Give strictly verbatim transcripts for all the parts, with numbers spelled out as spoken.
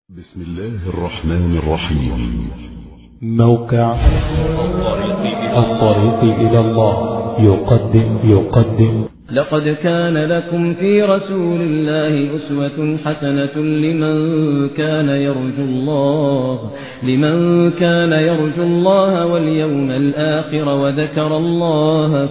بسم الله الرحمن الرحيم. موقع الطريق إلى الله يقدم يقدم لقد كان لكم في رسول الله أسوة حسنة لمن كان يرجو الله لمن كان يرجو الله واليوم الآخر وذكر الله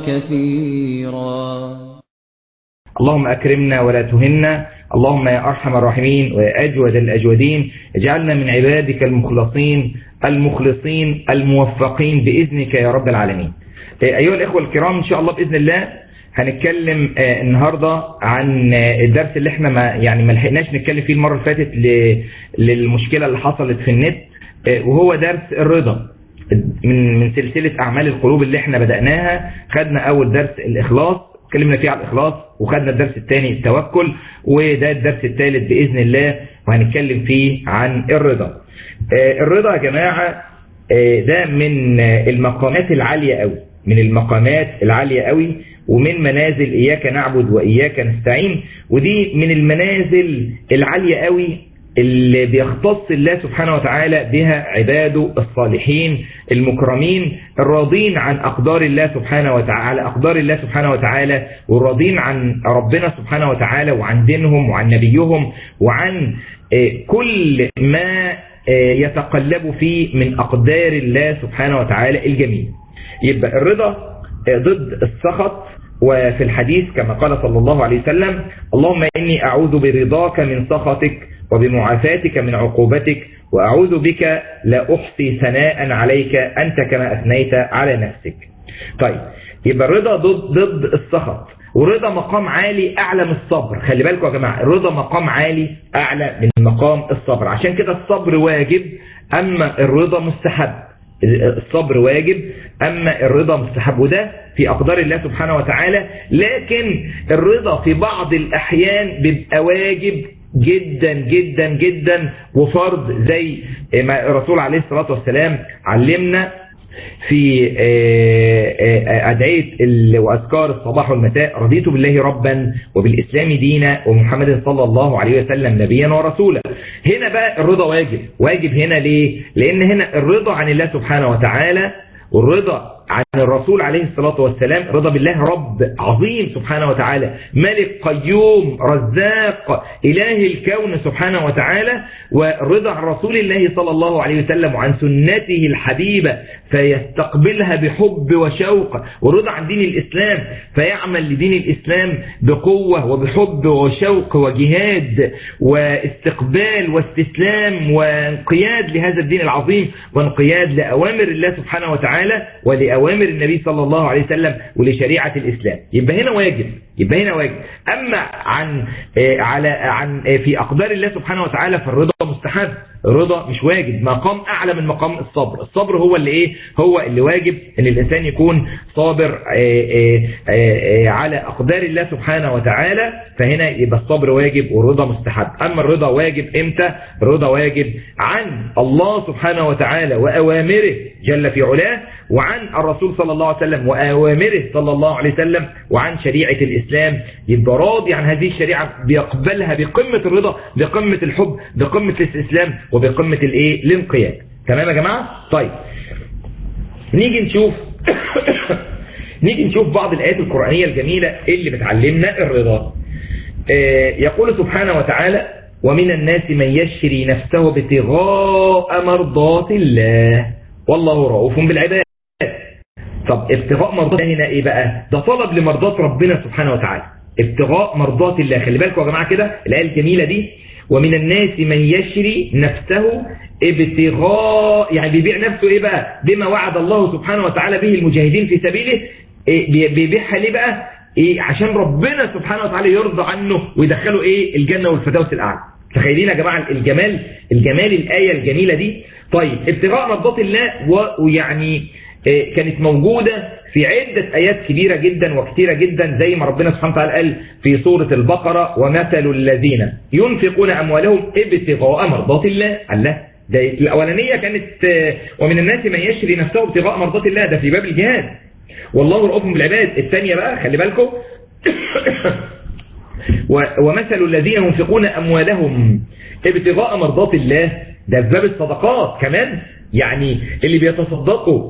كثيرا. اللهم أكرمنا ولا تهنا، اللهم يا أرحم الراحمين ويا أجود الأجودين، اجعلنا من عبادك المخلصين المخلصين الموفقين بإذنك يا رب العالمين. أيها الإخوة الكرام، إن شاء الله بإذن الله هنتكلم النهاردة عن الدرس اللي احنا ما يعني ما لحقناش نتكلم فيه المرة اللي فاتت للمشكلة اللي حصلت في النت، وهو درس الرضا من من سلسلة أعمال القلوب اللي احنا بدأناها. خدنا أول درس الإخلاص، اتكلمنا فيه على الإخلاص، وخدنا الدرس الثاني التوكل، وده الدرس الثالث بإذن الله وهنتكلم فيه عن الرضا. الرضا يا جماعة ده من المقامات العالية قوي، من المقامات العالية قوي، ومن منازل إياك نعبد وإياك نستعين، ودي من المنازل العالية قوي اللي بيختص الله سبحانه وتعالى بها عباده الصالحين المكرمين الراضين عن أقدار الله سبحانه وتعالى أقدار الله سبحانه وتعالى والراضين عن ربنا سبحانه وتعالى وعن دينهم وعن نبيهم وعن كل ما يتقلب فيه من أقدار الله سبحانه وتعالى الجميل. يبقى الرضا ضد السخط، وفي الحديث كما قال صلى الله عليه وسلم: اللهم إني أعوذ برضاك من سخطك وبمعافاتك من عقوبتك وأعوذ بك لا أحصي ثناء عليك أنت كما أثنيت على نفسك. طيب، يبقى الرضا ضد ضد السخط، والرضا مقام عالي أعلى من الصبر. خلي بالكم يا جماعة، الرضا مقام عالي أعلى من مقام الصبر، عشان كده الصبر واجب أما الرضا مستحب. الصبر واجب أما الرضا مستحب، وده في أقدار الله سبحانه وتعالى. لكن الرضا في بعض الأحيان بيبقى واجب جدا جدا جدا وفرض، زي ما الرسول عليه الصلاة والسلام علمنا في أدعية وأذكار الصباح والمساء: رضيت بالله ربا وبالإسلام دينا ومحمد صلى الله عليه وسلم نبيا ورسولا. هنا بقى الرضا واجب. واجب هنا ليه؟ لأن هنا الرضا عن الله سبحانه وتعالى والرضا عن الرسول عليه الصلاة والسلام. رضا بالله رب عظيم سبحانه وتعالى، ملك قيوم رزاق إله الكون سبحانه وتعالى، والرضا عن رسول الله صلى الله عليه وسلم وعن سنته الحبيبة فيستقبلها بحب وشوق، والرضا عن دين الإسلام فيعمل لدين الإسلام بقوة وبحب وشوق وجهاد واستقبال واستسلام وانقياد لهذا الدين العظيم، وانقياد لأوامر الله سبحانه وتعالى ولأوامر النبي صلى الله عليه وسلم ولشريعة الإسلام. يبقى هنا واجب يبقى هنا واجب أما عن على عن في أقدار الله سبحانه وتعالى فالرضا مستحب. الرضا مش واجب، مقام أعلى من مقام الصبر. الصبر هو اللي إيه هو اللي واجب إن الإنسان يكون صابر على أقدار الله سبحانه وتعالى، فهنا يبقى الصبر واجب والرضا مستحب. أما الرضا واجب إمتى؟ الرضا واجب عن الله سبحانه وتعالى وأوامره جل في علاه، وعن الرسول صلى الله عليه وسلم وأوامره صلى الله عليه وسلم، وعن شريعة الإسلام. يبقى راضي عن هذه الشريعة، بيقبلها بقمة الرضا، بقمة الحب، بقمة الاستسلام، وبقمة الايه الانقياد. تمام يا جماعة؟ طيب، نيجي نشوف نيجي نشوف بعض الآيات القرآنية الجميلة اللي بتعلمنا الرضا. يقول سبحانه وتعالى: ومن الناس من يشري نفسه ابتغاء مرضات الله والله رؤوف بالعباد. طب ابتغاء مرضات الله هنا ايه بقى؟ ده طلب لمرضات ربنا سبحانه وتعالى، ابتغاء مرضات الله. خلي بالكم يا جماعة كده الآية الجميلة دي: ومن الناس من يشري نفسه ابتغاء، يعني بيبيع نفسه ايه بقى؟ بما وعد الله سبحانه وتعالى به المجاهدين في سبيله. إيه بيبيعها ليه بقى؟ ايه؟ عشان ربنا سبحانه وتعالى يرضى عنه ويدخله ايه؟ الجنة والفردوس الأعلى. تخيلين يا جماعة الجمال الجمال الآية الجميلة دي. طيب، ابتغاء مرضات الله ويعني إيه كانت موجودة في عدة آيات كبيرة جدا وكثيرة جدا، زي ما ربنا سبحانه وتعالى قال في سورة البقرة: ومثل الذين ينفقون أموالهم ابتغاء مرضات الله. الله، ده الأولانية كانت ومن الناس من يشري نفسه ابتغاء مرضات الله، ده في باب الجهاد، والله رؤوف بالعباد. الثانية بقى خلي بالكم: ومثل الذين ينفقون أموالهم ابتغاء مرضات الله، ده في باب الصدقات كمان. يعني اللي بيتصدقوا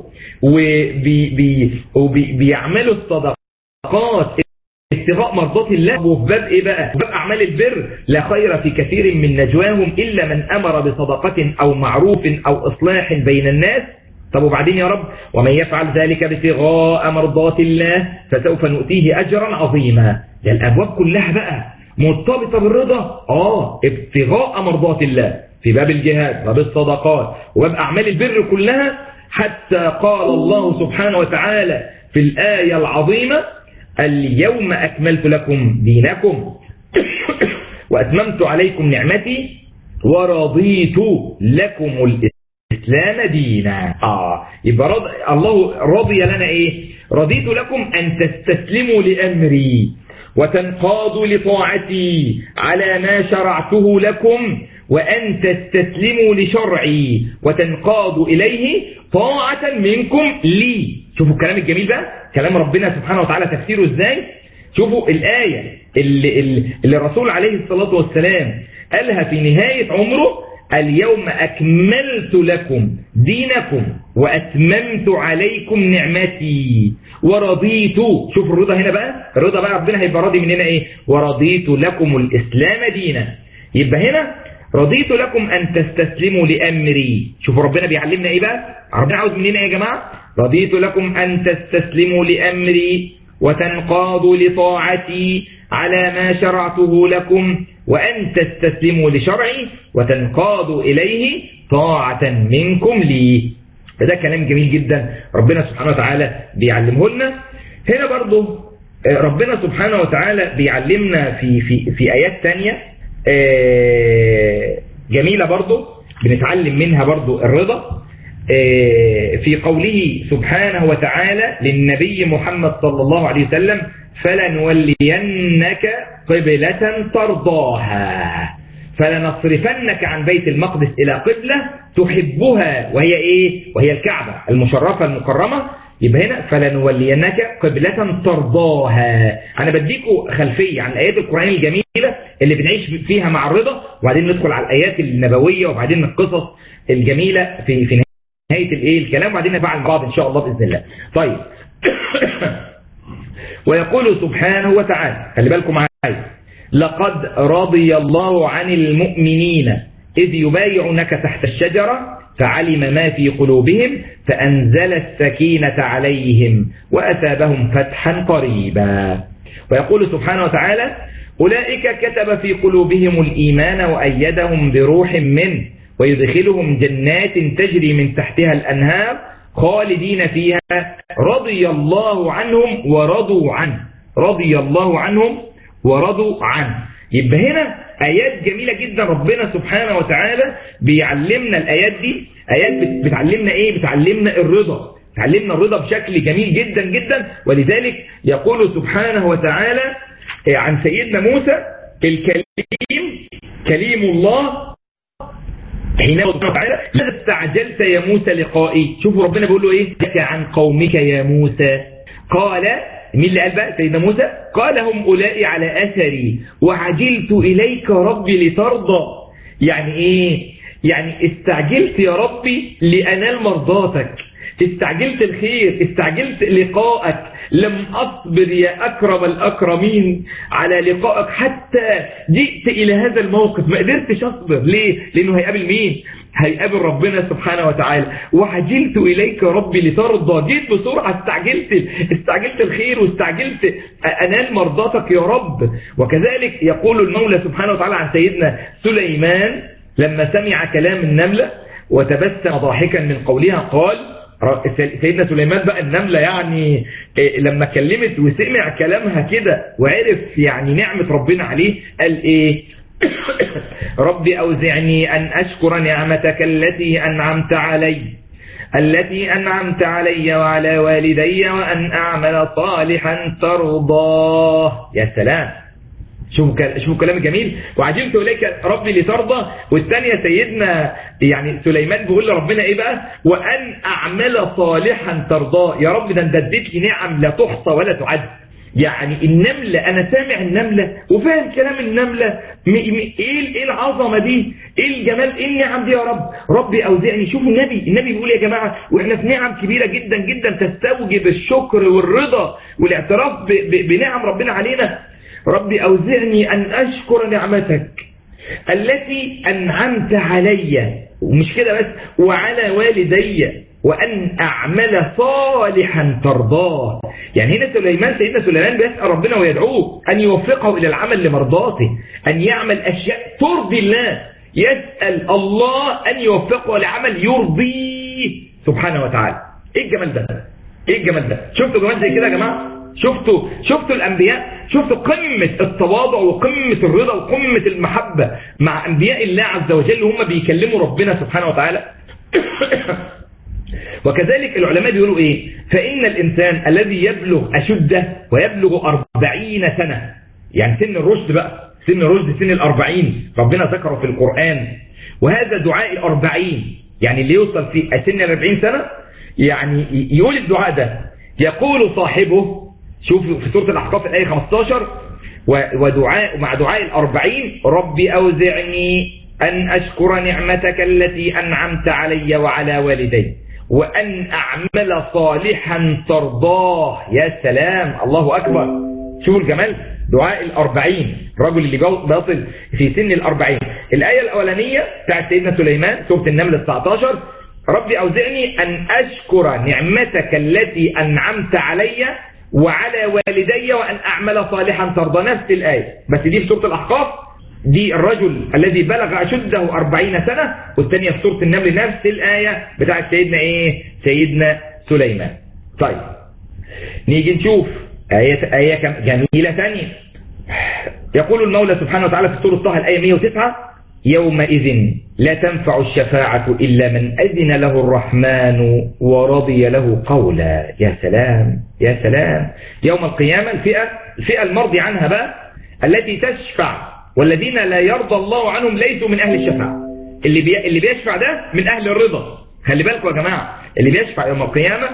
وبيعملوا الصدقات ابتغاء مرضات الله، وفي باب ايه بقى؟ باب اعمال البر، لا خير في كثير من نجواهم الا من امر بصدقه او معروف او اصلاح بين الناس. طب وبعدين يا رب؟ ومن يفعل ذلك ابتغاء مرضات الله فسوف نؤتيه اجرا عظيما. ده الابواب كلها بقى مرتبطه بالرضا. اه ابتغاء مرضات الله في باب الجهاد وباب الصدقات وباب اعمال البر كلها، حتى قال الله سبحانه وتعالى في الايه العظيمه: اليوم أكملت لكم دينكم وأتممت عليكم نعمتي ورضيت لكم الإسلام دينا. آه يبقى رض... الله رضي لنا إيه؟ رضيت لكم أن تستسلموا لأمري وتنقادوا لطاعتي على ما شرعته لكم، وأن تستسلموا لشرعي وتنقادوا إليه طاعة منكم لي. شوفوا الكلام الجميل ده، كلام ربنا سبحانه وتعالى تفسيره ازاي. شوفوا الآية اللي, اللي الرسول عليه الصلاة والسلام قالها في نهاية عمره: اليوم أكملت لكم دينكم وأتممت عليكم نعمتي ورضيت. شوفوا الرضا هنا بقى، الرضا بقى ربنا هيبقى راضي مننا ايه؟ ورضيت لكم الإسلام دينا. يبقى هنا رضيت لكم أن تستسلموا لأمري. شوفوا ربنا بيعلمنا ايه بقى؟ ربنا عاوز مننا يا جماعة: رضيت لكم أن تستسلموا لأمري وتنقادوا لطاعتي على ما شرعته لكم، وأن تستسلموا لشرعي وتنقادوا إليه طاعة منكم لي. فده كلام جميل جدا ربنا سبحانه وتعالى بيعلمه لنا. هنا برضو ربنا سبحانه وتعالى بيعلمنا في, في, في آيات تانية جميلة برضو بنتعلم منها برضو الرضا. في قوله سبحانه وتعالى للنبي محمد صلى الله عليه وسلم: فلنولينك قبلة ترضاها فلنصرفنك عن بيت المقدس إلى قبلة تحبها، وهي إيه؟ وهي الكعبة المشرفة المكرمة. يبقى هنا فلنولينك قبلة ترضاها. أنا بديكوا خلفية عن الآيات القرآنية الجميلة اللي بنعيش فيها مع الرضا، وبعدين ندخل على الآيات النبوية، وبعدين القصص الجميلة في في نهاية الايه الكلام، وبعدين نفعل بعض ان شاء الله باذن الله. طيب ويقول سبحانه وتعالى، خلي بالكم معايا: لقد رضي الله عن المؤمنين إذ يبايعونك تحت الشجرة فعلم ما في قلوبهم فأنزل السكينة عليهم وأثابهم فتحا قريبا. ويقول سبحانه وتعالى: أولئك كتب في قلوبهم الإيمان وأيدهم بروح منه ويدخلهم جنات تجري من تحتها الأنهار خالدين فيها رضي الله عنهم ورضوا عنه. رضي الله عنهم ورضوا عنه. يبقى هنا آيات جميلة جدا ربنا سبحانه وتعالى بيعلمنا. الآيات دي آيات بتعلمنا إيه؟ بتعلمنا الرضا، بتعلمنا الرضا بشكل جميل جدا جدا. ولذلك يقول سبحانه وتعالى عن سيدنا موسى الكليم كليم الله حين تعالى: لقد استعجلت يا موسى لقائي. شوفوا ربنا بيقول له ايه؟ لك عن قومك يا موسى. قال مين اللي قال بقى؟ سيدنا موسى. قال: هم أولئي على أثري وعجلت إليك ربي لترضى. يعني ايه؟ يعني استعجلت يا ربي لأنال مرضاتك، استعجلت الخير، استعجلت لقائك. لم أصبر يا أكرم الأكرمين على لقائك حتى جئت إلى هذا الموقف. ما قدرتش أصبر. ليه؟ لأنه هيقابل مين؟ هيقابل ربنا سبحانه وتعالى. وعجلت إليك ربي لترضى. جيت بسرعة، استعجلت استعجلت الخير واستعجلت أنال مرضاتك يا رب. وكذلك يقول المولى سبحانه وتعالى عن سيدنا سليمان لما سمع كلام النملة وتبسم ضاحكا من قولها قال: سيدنا سليمان بقى النملة يعني لما كلمت وسمع كلامها كده وعرف يعني نعمة ربنا عليه قال ايه؟ ربي أوزعني أن أشكر نعمتك التي أنعمت علي التي أنعمت علي وعلى والدي وأن أعمل صالحا ترضاه. يا سلام، شوفوا شوفوا كلام جميل. وعجلت إليك ربي لترضى. والثانية سيدنا يعني سليمان بيقول لربنا ايه بقى؟ وأن أعمل صالحا ترضاه. يا رب ده انت اديت لي نعم لا تحصى ولا تعد. يعني النملة أنا سامع النملة وفاهم كلام النملة، م... م... إيه العظمة دي، إيه الجمال، إيه النعم دي يا رب. ربي أوزعني. شوفوا النبي النبي بيقول يا جماعة وإحنا في نعم كبيرة جدا جدا تستوجب الشكر والرضا والاعتراف ب... ب... بنعم ربنا علينا. ربي أوزعني أن أشكر نعمتك التي أنعمت علي، ومش كده بس، وعلى والدي، وأن أعمل صالحا ترضاه. يعني هنا سليمان سيدنا سليمان بيسأل ربنا ويدعوه أن يوفقه إلى العمل لمرضاته، أن يعمل أشياء ترضي الله، يسأل الله أن يوفقه لعمل يرضيه سبحانه وتعالى. إيه الجمال ده؟ إيه الجمال ده؟ شفتوا جمال زي كده يا جماعة؟ شفتوا شفتوا الأنبياء؟ شفتوا قمة التواضع وقمة الرضا وقمة المحبة مع أنبياء الله عز وجل هم بيكلموا ربنا سبحانه وتعالى. وكذلك العلماء بيقولوا ايه؟ فإن الإنسان الذي يبلغ أشده ويبلغ أربعين سنة، يعني سن الرشد بقى، سن الرشد سن الأربعين ربنا ذكره في القرآن، وهذا دعاء الأربعين، يعني اللي يوصل في سن الأربعين سنة يعني يقول الدعاء ده، يقول صاحبه، شوفوا في سورة الأحقاف الآية خمسة عشر، ودعاء مع دعاء الأربعين ربي أوزعني أن أشكر نعمتك التي أنعمت علي وعلى والدي وأن أعمل صالحا ترضاه. يا سلام، الله أكبر. شوفوا الجمال، دعاء الأربعين، الرجل اللي بيصل في سن الأربعين. الآية الأولانية بتاعت سيدنا سليمان سورة النمل تسعة عشر، ربي أوزعني أن أشكر نعمتك التي أنعمت علي وعلى والدي وأن أعمل صالحا ترضى. نفس الآية بس دي في سورة الأحقاف، دي الرجل الذي بلغ أشده أربعين سنة، والثانية في سورة النمل نفس الآية بتاعت سيدنا إيه؟ سيدنا سليمان. طيب نيجي نشوف آية, آية جميلة ثانية. يقول المولى سبحانه وتعالى في سورة طه الآية مئة وتسعة: يومئذ لا تنفع الشفاعة إلا من أذن له الرحمن ورضي له قولا. يا سلام يا سلام. يوم القيامة الفئة الفئة المرضي عنها بقى التي تشفع، والذين لا يرضى الله عنهم ليسوا من أهل الشفاعة. اللي بي... اللي بيشفع ده من أهل الرضا. خلي بالكم يا جماعة، اللي بيشفع يوم القيامة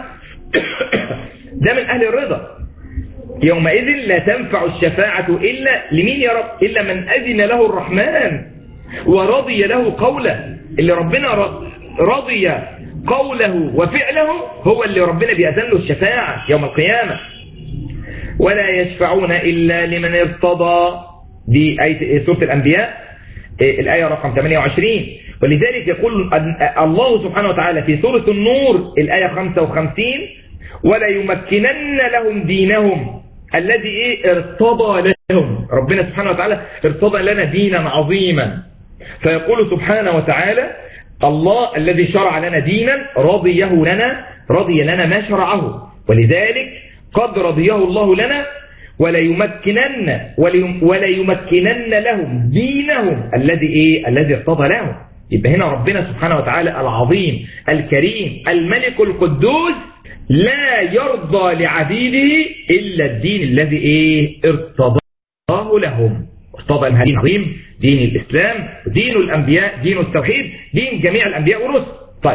ده من أهل الرضا. يومئذ لا تنفع الشفاعة إلا لمين يا رب؟ إلا من أذن له الرحمن ورضي له قوله. اللي ربنا رضي قوله وفعله هو اللي ربنا بيأذن له الشفاعة يوم القيامة. ولا يشفعون إلا لمن ارتضى، دي آية سورة الأنبياء الآية رقم ثمانية وعشرين. ولذلك يقول الله سبحانه وتعالى في سورة النور الآية خمسة وخمسين: ولا يمكنن لهم دينهم الذي إيه ارتضى لهم. ربنا سبحانه وتعالى ارتضى لنا دينا عظيما، فيقول سبحانه وتعالى: الله الذي شرع لنا دينا رضيه لنا، رضي لنا ما شرعه، ولذلك قد رضيه الله لنا. ولا يمكنن ولا يمكنن لهم دينهم الذي ايه الذي ارتضى لهم. يبقى هنا ربنا سبحانه وتعالى العظيم الكريم الملك القدوس لا يرضى لعبيده الا الدين الذي ايه ارتضاه لهم. ارتضى لهم دين عظيم، دين الاسلام، دين الانبياء، دين التوحيد، دين جميع الانبياء والرسل. طيب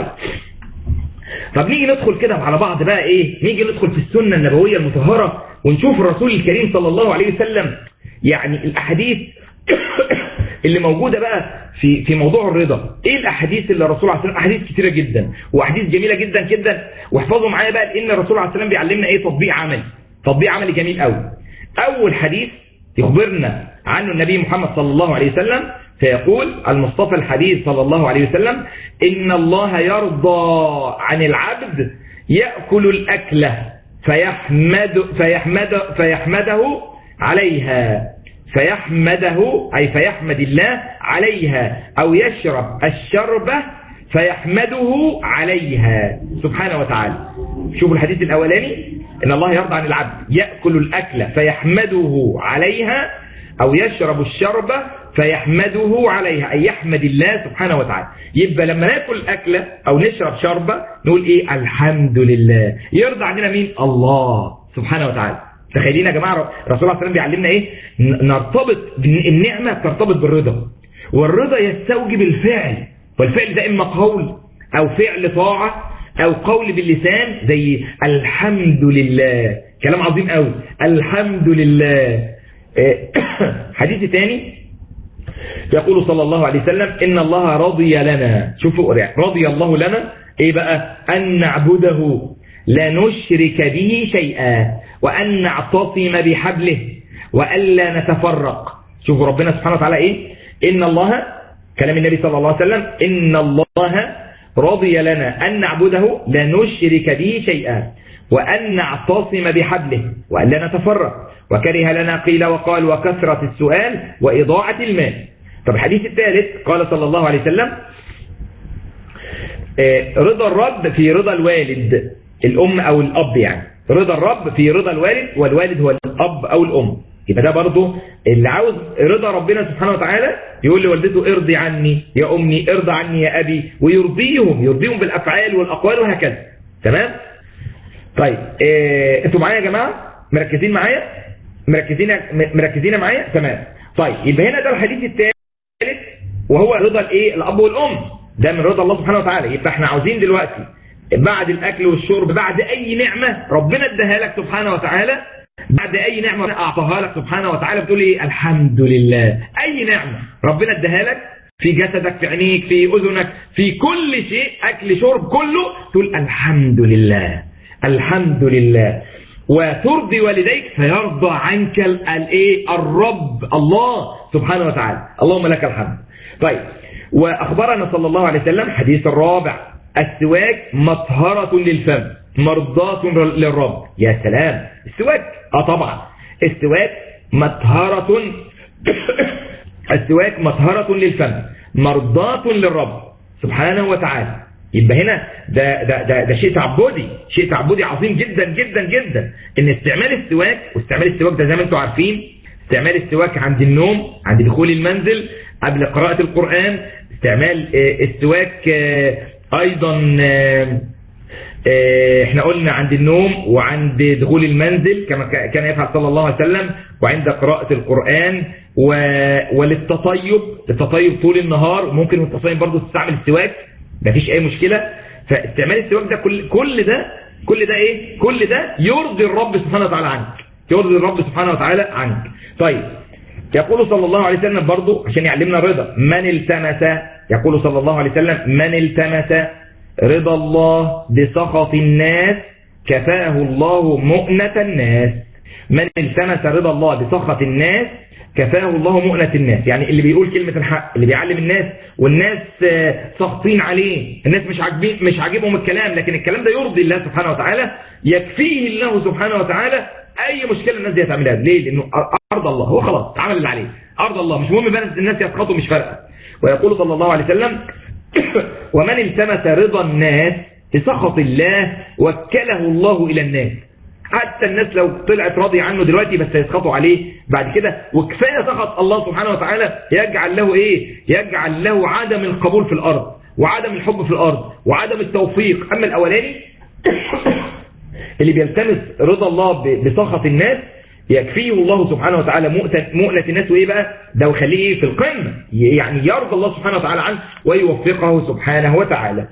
طب نيجي ندخل كده على بعض بقى ايه، نيجي ندخل في السنة النبوية المطهرة ونشوف الرسول الكريم صلى الله عليه وسلم، يعني الاحاديث اللي موجودة بقى في في موضوع الرضا. ايه الاحاديث اللي الرسول عليه السلام، احاديث كتيرة جدا واحاديث جميلة جدا جدا، واحفظوا معايا بقى لان الرسول عليه السلام بيعلمنا ايه تطبيق عملي، تطبيق عملي جميل قوي. اول حديث يخبرنا عنه النبي محمد صلى الله عليه وسلم، فيقول المصطفى الحديث صلى الله عليه وسلم: إن الله يرضى عن العبد يأكل الأكلة فيحمد فيحمد فيحمده عليها، فيحمده أي فيحمد الله عليها، أو يشرب الشربة فيحمده عليها سبحانه وتعالى. شوفوا الحديث الأولاني: إن الله يرضى عن العبد يأكل الأكلة فيحمده عليها، أو يشرب الشربة فيحمده عليها، أي يحمد الله سبحانه وتعالى. يبقى لما ناكل أكلة أو نشرب شربة نقول إيه؟ الحمد لله. يرضى عننا مين؟ الله سبحانه وتعالى. تخيلين يا جماعة الرسول عليه الصلاة والسلام بيعلمنا إيه؟ نرتبط النعمة ترتبط بالرضا، والرضا يستوجب الفعل، والفعل ده إما قول أو فعل طاعة أو قول باللسان زي الحمد لله. كلام عظيم قوي. الحمد لله. حديث ثاني يقول صلى الله عليه وسلم إن الله رضي لنا، شوفوا رضي الله لنا إيه بقى؟ أن نعبده لا نشرك به شيئا وأن نعتصم بحبله وألا نتفرق. شوفوا ربنا سبحانه وتعالى إيه؟ إن الله، كلام النبي صلى الله عليه وسلم، إن الله رضي لنا أن نعبده لا نشرك به شيئا وأن نعتصم بحبله وألا نتفرق وكره لنا قيل وقال وكثرة السؤال وإضاعة المال. طب الحديث الثالث قال صلى الله عليه وسلم رضا الرب في رضا الوالد، الأم أو الأب، يعني رضا الرب في رضا الوالد، والوالد هو الأب أو الأم. يبقى ده برضه اللي عاوز رضا ربنا سبحانه وتعالى يقول لوالدته ارضي عني يا أمي، ارضى عني يا أبي، ويرضيهم يرضيهم بالأفعال والأقوال وهكذا. تمام؟ طيب إيه انتوا معايا يا جماعة؟ مركزين معايا؟ مركزين مركزين معايا؟ تمام. طيب يبقى هنا ده الحديث الثالث وهو رضا الايه؟ الأب والأم، ده من رضا الله سبحانه وتعالى. يبقى احنا عاوزين دلوقتي بعد الأكل والشرب، بعد أي نعمة ربنا اداها لك سبحانه وتعالى، بعد أي نعمة أعطاها لك سبحانه وتعالى بتقول إيه؟ الحمد لله. أي نعمة ربنا اداها لك في جسدك، في عينيك، في أذنك، في كل شيء، أكل شرب كله، تقول الحمد لله الحمد لله. وترضي والديك فيرضى عنك الايه؟ الرب الله سبحانه وتعالى. اللهم لك الحمد. طيب وأخبرنا صلى الله عليه وسلم حديث الرابع السواك مطهرة للفم مرضاة للرب. يا سلام، السواك اه طبعا السواك مطهرة السواك مطهرة للفم مرضاة للرب سبحانه وتعالى. يبقى هنا ده ده ده, ده شيء تعبدي، شيء تعبدي عظيم جدا جدا جدا، ان استعمال السواك، واستعمال السواك ده زي ما انتم عارفين، استعمال السواك عند النوم، عند دخول المنزل، قبل قراءة القرآن، استعمال السواك ايضا احنا قلنا عند النوم وعند دخول المنزل كما كان يفعل صلى الله عليه وسلم، وعند قراءة القرآن، وللتطيب، التطيب طول النهار ممكن التصيب برضو تستعمل السواك، مفيش اي مشكلة. فاستعمال السواك ده كل كل ده كل ده ايه؟ كل ده يرضي الرب سبحانه وتعالى عنك، يرضي الرب سبحانه وتعالى عنك. طيب يقول صلى الله عليه وسلم برضو عشان يعلمنا الرضا، من التمس، يقول صلى الله عليه وسلم من التمس رضا الله بسخط الناس كفاه الله مؤنة الناس. من التمس رضا الله بسخط الناس كفاه الله مؤنة الناس، يعني اللي بيقول كلمة الحق، اللي بيعلم الناس والناس سخطين عليه، الناس مش عاجبين مش عاجبهم الكلام، لكن الكلام ده يرضي الله سبحانه وتعالى، يكفيه الله سبحانه وتعالى اي مشكلة الناس دي هتعملها. ليه؟ لانه ارض الله، هو خلاص عمل اللي عليه، ارض الله، مش مهم بقى الناس يسخطوا، مش فارقه. ويقول صلى الله عليه وسلم ومن التمس رضا الناس بسخط الله وكله الله الى الناس. حتى الناس لو طلعت راضي عنه دلوقتي بس يسخطوا عليه بعد كده، وكفايه سخط الله سبحانه وتعالى يجعل له ايه؟ يجعل له عدم القبول في الارض، وعدم الحب في الارض، وعدم التوفيق. اما الاولاني اللي بيلتمس رضا الله بسخط الناس يكفيه الله سبحانه وتعالى مؤنة الناس، وايه بقى ده؟ ويخليه ايه؟ في القمة، يعني يرضى الله سبحانه وتعالى عنه ويوفقه سبحانه وتعالى.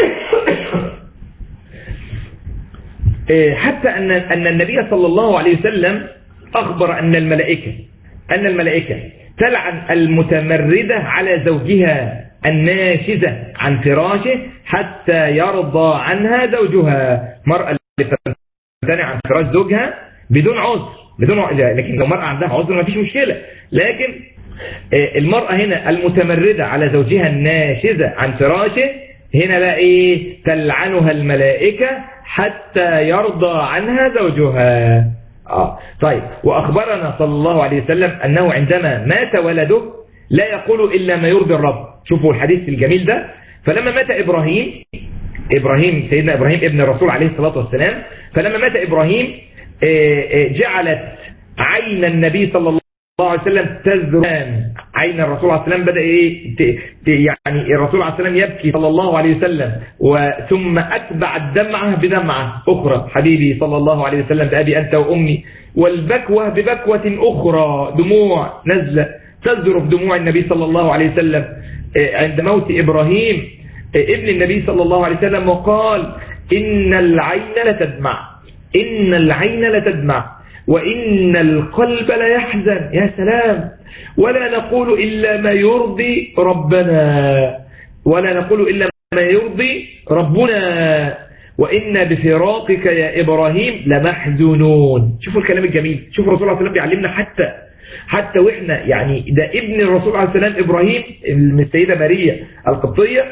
حتى ان ان النبي صلى الله عليه وسلم اخبر ان الملائكه ان الملائكه تلعن المتمرده على زوجها الناشزه عن فراشه حتى يرضى عنها زوجها. المراه اللي تمتنع عن فراش زوجها بدون عذر، بدون عذر، لكن لو المراه عندها عذر ما فيش مشكله، لكن المراه هنا المتمرده على زوجها الناشزه عن فراشه هنا بقى ايه؟ تلعنها الملائكه حتى يرضى عنها زوجها. آه. طيب وأخبرنا صلى الله عليه وسلم أنه عندما مات ولده لا يقول إلا ما يرضي الرب. شوفوا الحديث الجميل ده. فلما مات إبراهيم إبراهيم سيدنا إبراهيم ابن الرسول عليه الصلاة والسلام، فلما مات إبراهيم جعلت عين النبي صلى الله عليه وسلم تذران. عين الرسول عليه السلام بدأ إيه؟ يعني الرسول عليه السلام يبكي صلى الله عليه وسلم، وثم أتبع الدمعة بدمعة أخرى. حبيبي صلى الله عليه وسلم بأبي أنت وأمي، والبكوة ببكوة أخرى، دموع نزل تذرف دموع النبي صلى الله عليه وسلم عند موت إبراهيم ابن النبي صلى الله عليه وسلم، وقال إن العين لتدمع إن العين لتدمع وإن القلب ليحزن. يا سلام. ولا نقول إلا ما يرضي ربنا ولا نقول إلا ما يرضي ربنا وإن بفراقك يا إبراهيم لمحزونون. شوفوا الكلام الجميل. شوفوا الرسول عليه السلام بيعلمنا حتى حتى وإحنا يعني ده ابن الرسول عليه السلام إبراهيم من السيدة ماريا القبطية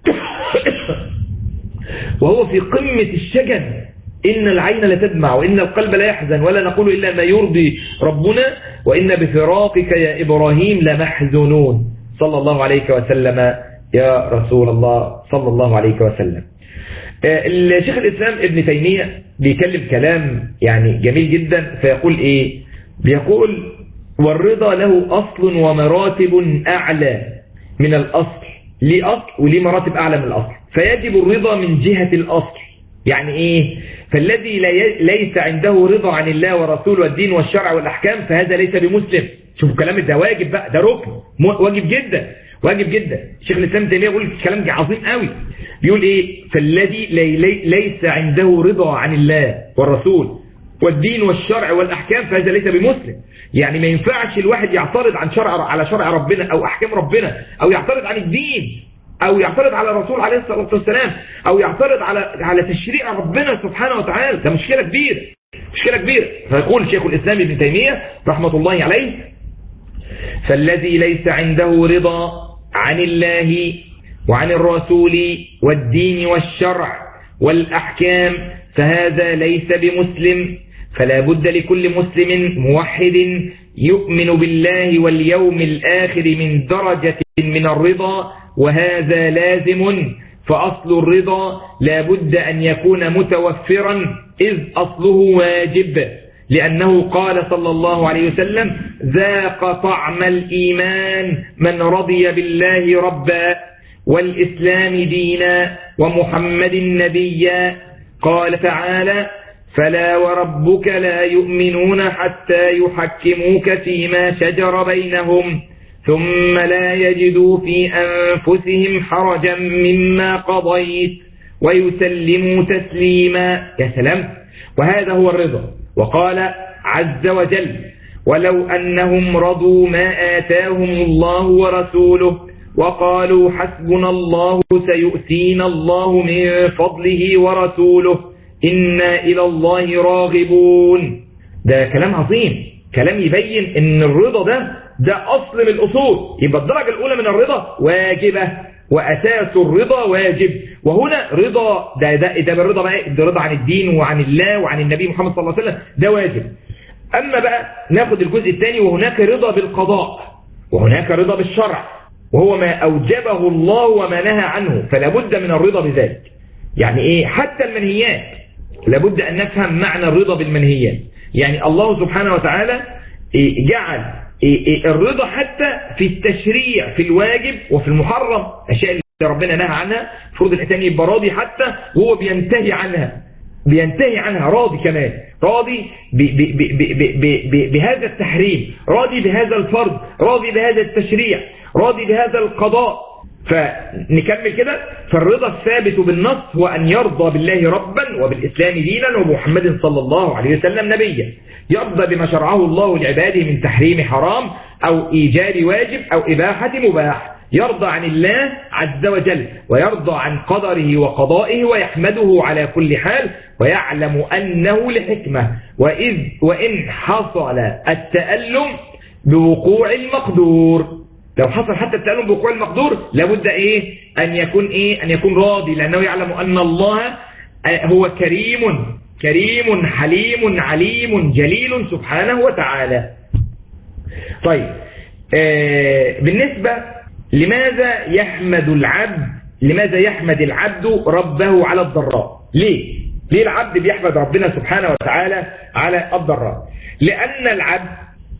وهو في قمة الشجن. إن العين لتدمع وإن القلب لا يحزن ولا نقول إلا ما يرضي ربنا وإن بفراقك يا إبراهيم لمحزونون. صلى الله عليك وسلم يا رسول الله صلى الله عليك وسلم. الشيخ الإسلام ابن تيمية بيكلم كلام يعني جميل جدا فيقول إيه؟ بيقول والرضا له أصل ومراتب أعلى من الأصل. ليه أصل وليه مراتب أعلى من الأصل. فيجب الرضا من جهة الأصل. يعني إيه؟ فالذي ليس عنده رضا عن الله ورسوله والدين والشرع والأحكام فهذا ليس بمسلم. شوفوا كلام ده واجب بقى، ده ركن واجب جدا واجب جدا. الشيخ الإسلام ابن تيمية يقول كلام عظيم قوي. بيقول إيه؟ فالذي ليس عنده رضا عن الله والرسول والدين والشرع والأحكام فهذا ليس بمسلم. يعني ما ينفعش الواحد يعترض عن شرع على شرع ربنا أو أحكام ربنا أو يعترض عن الدين أو يعترض على الرسول عليه الصلاة والسلام أو يعترض على على تشريع ربنا سبحانه وتعالى. ده مشكلة كبيرة مشكلة كبيرة. فيقول شيخ الإسلام ابن تيمية رحمة الله عليه فالذي ليس عنده رضا عن الله وعن الرسول والدين والشرع والأحكام فهذا ليس بمسلم. فلا بد لكل مسلم موحد يؤمن بالله واليوم الآخر من درجة من الرضا وهذا لازم. فأصل الرضا لا بد أن يكون متوفرا إذ أصله واجب لأنه قال صلى الله عليه وسلم ذاق طعم الإيمان من رضي بالله ربا والإسلام دينا ومحمد نبيا. قال تعالى فلا وربك لا يؤمنون حتى يحكموك فيما شجر بينهم ثم لا يجدوا في أنفسهم حرجا مما قضيت ويسلموا تسليما. يا سلام. وهذا هو الرضا. وقال عز وجل ولو أنهم رضوا ما آتاهم الله ورسوله وقالوا حسبنا الله سيؤتينا الله من فضله ورسوله إنا إلى الله راغبون. ده كلام عظيم. كلام يبين ان الرضا ده ده أصل من الأصول. يبقى الدرجة الأولى من الرضا واجبة وأساس الرضا واجب. وهنا رضا ده ده ده بالرضا بقى ده رضا عن الدين وعن الله وعن النبي محمد صلى الله عليه وسلم ده واجب. أما بقى ناخد الجزء الثاني وهناك رضا بالقضاء وهناك رضا بالشرع وهو ما أوجبه الله وما نهى عنه فلا بد من الرضا بذلك. يعني إيه؟ حتى المنهيات لابد أن نفهم معنى الرضا بالمنهيات. يعني الله سبحانه وتعالى جعل الرضا حتى في التشريع في الواجب وفي المحرم. الأشياء اللي ربنا نهى عنها فرض الإنسان يبقى راضي حتى وهو بينتهي عنها بينتهي عنها راضي كمان راضي ب ب ب ب ب ب بهذا التحريم راضي بهذا الفرض راضي بهذا التشريع راضي بهذا القضاء. فنكمل كده. فالرضا الثابت بالنص هو أن يرضى بالله ربا وبالإسلام دينا ومحمد صلى الله عليه وسلم نبيا. يرضى بما شرعه الله لعباده من تحريم حرام أو إيجاب واجب أو إباحة مباح. يرضى عن الله عز وجل ويرضى عن قدره وقضائه ويحمده على كل حال ويعلم أنه لحكمة وإذ وإن حصل التألم بوقوع المقدور. لو حصل حتى التألم بوقوع المقدور لابد إيه أن يكون إيه أن يكون راضي لأنه يعلم أن الله هو كريم كريم حليم عليم جليل سبحانه وتعالى. طيب آه بالنسبة لماذا يحمد العبد لماذا يحمد العبد ربه على الضراء؟ ليه ليه العبد بيحمد ربنا سبحانه وتعالى على الضراء؟ لأن العبد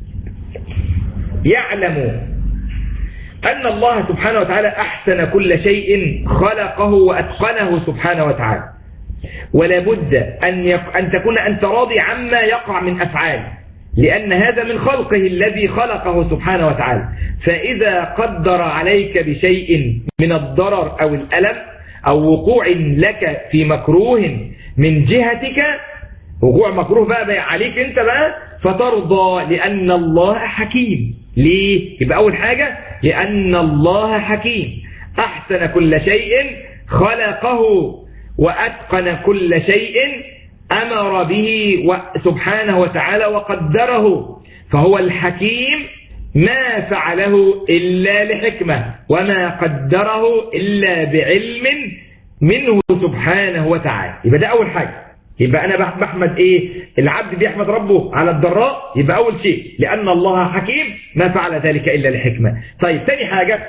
يعلم أن الله سبحانه وتعالى أحسن كل شيء خلقه وأتقنه سبحانه وتعالى ولا بد أن, يق... أن تكون أنت راضي عما يقع من أفعال لأن هذا من خلقه الذي خلقه سبحانه وتعالى. فإذا قدر عليك بشيء من الضرر أو الألم أو وقوع لك في مكروه من جهتك وقوع مكروه بقى, بقى عليك انت بقى فترضى لأن الله حكيم. ليه؟ يبقى أول حاجة لأن الله حكيم أحسن كل شيء خلقه وأتقن كل شيء أمر به سبحانه وتعالى وقدره، فهو الحكيم ما فعله إلا لحكمة وما قدره إلا بعلم منه سبحانه وتعالى. يبقى ده أول حاجة. يبقى أنا بحمد إيه؟ العبد بيحمد ربه على الضراء. يبقى أول شيء لأن الله حكيم ما فعل ذلك إلا لحكمة. طيب ثاني حاجة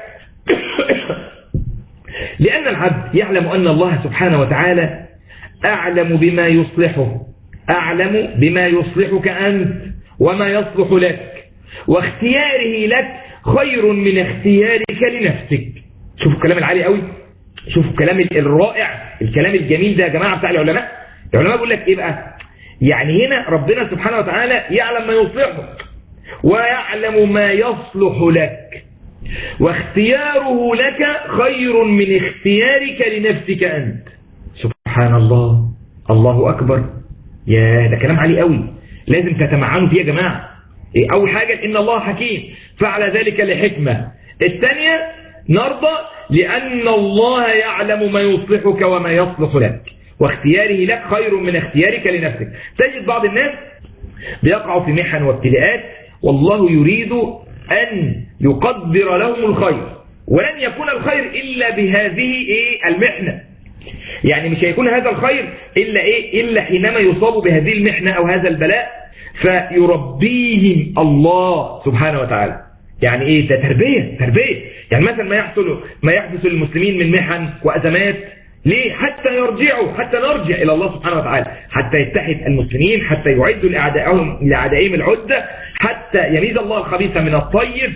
لأن العبد يعلم أن الله سبحانه وتعالى أعلم بما يصلحه، أعلم بما يصلحك أنت وما يصلح لك، واختياره لك خير من اختيارك لنفسك. شوفوا الكلام العالي قوي، شوفوا الكلام الرائع، الكلام الجميل ده يا جماعة بتاع العلماء. العلماء بيقول لك إيه بقى؟ يعني هنا ربنا سبحانه وتعالى يعلم ما يصلحك ويعلم ما يصلح لك، واختياره لك خير من اختيارك لنفسك أنت. سبحان الله، الله أكبر. يا ده كلام عالي قوي، لازم تتمعنوا فيه يا جماعة. أول حاجة إن الله حكيم فعل ذلك لحكمة. الثانية نرضى لأن الله يعلم ما يصلحك وما يصلح لك، واختياره لك خير من اختيارك لنفسك. تجد بعض الناس بيقعوا في محن وابتلاءات والله يريد أن يقدر لهم الخير، ولن يكون الخير إلا بهذه إيه المحنة. يعني مش هيكون هذا الخير إلا إيه إلا حينما يصاب بهذه المحنة أو هذا البلاء فيربيهم الله سبحانه وتعالى. يعني إيه ده؟ تربية تربية. يعني مثلا ما يحصل ما يحدث للمسلمين من محن وأزمات، ليه؟ حتى يرجعوا، حتى نرجع إلى الله سبحانه وتعالى، حتى يتحد المسلمين، حتى يعدوا لأعدائهم لأعدائهم العدة، حتى يميز الله الخبيث من الطيب.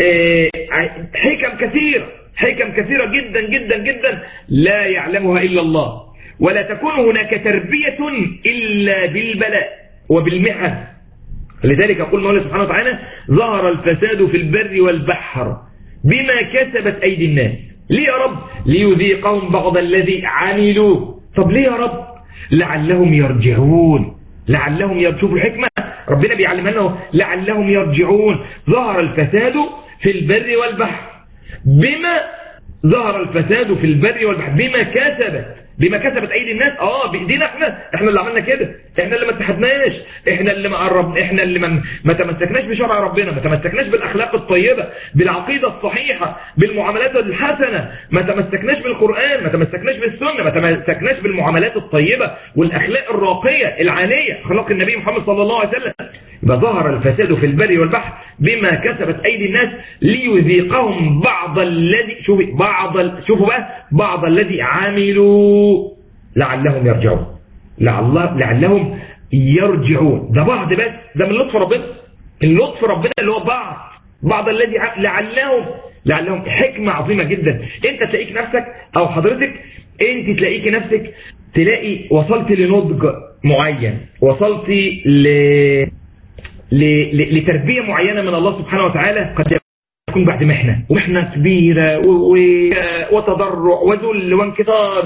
حكم كثيرة، حكم كثيرة جدا جدا جدا لا يعلمها إلا الله، ولا تكون هناك تربية إلا بالبلاء وبالمحن. لذلك يقول الله سبحانه وتعالى ظهر الفساد في البر والبحر بما كسبت أيدي الناس. ليه يا رب؟ ليذيقهم بعض الذي عملوا. طب ليه يا رب؟ لعلهم يرجعون، لعلهم يرجعون. الحكمة ربنا بيعلمنا لنا لعلهم يرجعون. ظهر الفساد في البر والبحر بما ظهر الفساد في البر والبحر بما كسبت بما كسبت ايدي الناس. اه بايدينا احنا احنا اللي عملنا كده، احنا اللي ما اتحدناش، احنا اللي ما قربنا، احنا اللي ما, ما تمسكناش بشرع ربنا، ما تمسكناش بالاخلاق الطيبه، بالعقيده الصحيحه، بالمعاملات الحسنه، ما تمسكناش بالقران، ما تمسكناش بالسنه، ما تمسكناش بالمعاملات الطيبه والاخلاق الراقيه العاليه، اخلاق النبي محمد صلى الله عليه وسلم. يبقى ظهر الفساد في البر والبحر بما كسبت ايدي الناس ليذيقهم بعض الذي شوفوا بعض شوفوا بقى بعض الذي عملوا لعلهم يرجعون. لعل لعلهم يرجعون. ده بعض بس، ده من لطف ربنا، اللطف ربنا اللي هو بعض بعض الذي لعلهم لعلهم حكمة عظيمة جدا. انت تلاقيك نفسك او حضرتك انت تلاقيك نفسك تلاقي وصلت لنضج معين، وصلت ل لتربية معينة من الله سبحانه وتعالى، قد يكون بعد محنة ومحنة كبيرة وتضرع وذل وانكسار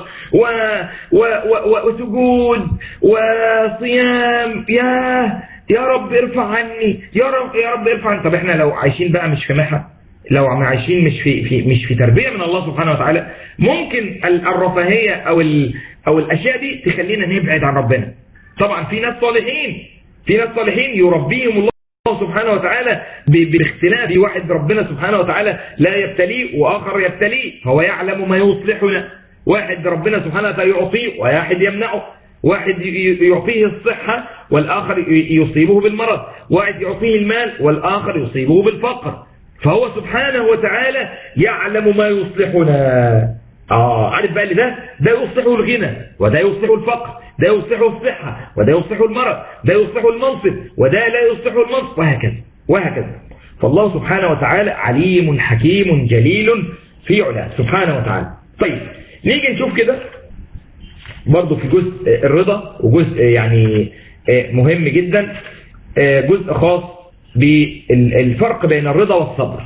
وسجود وصيام. يا يا رب ارفع عني، يا رب يا رب ارفع عني. طب احنا لو عايشين بقى مش في محنة، لو عايشين مش في في مش في تربية من الله سبحانه وتعالى، ممكن الرفاهية او او الاشياء دي تخلينا نبعد عن ربنا. طبعا في ناس صالحين في ناس صالحين يربيهم الله سبحانه وتعالى باختلاف. في واحد ربنا سبحانه وتعالى لا يبتليه وآخر يبتليه، هو يعلم ما يصلحنا. واحد ربنا سبحانه وتعالى يعطيه وواحد يمنعه، واحد يعطيه الصحة والآخر يصيبه بالمرض، واحد يعطيه المال والآخر يصيبه بالفقر. فهو سبحانه وتعالى يعلم ما يصلحنا. آه عارف بقى اللي ده ده يصلحه الغنى، وده يصلحه الفقر، ده يصلحه الصحة، وده يصلحه المرض، ده يصلحه المنصب، وده لا يصلحه المنصب، وهكذا وهكذا. فالله سبحانه وتعالى عليم حكيم جليل في علاه سبحانه وتعالى. طيب نيجي نشوف كده برضو في جزء الرضا، وجزء يعني مهم جدا، جزء خاص بالفرق بين الرضا والصبر.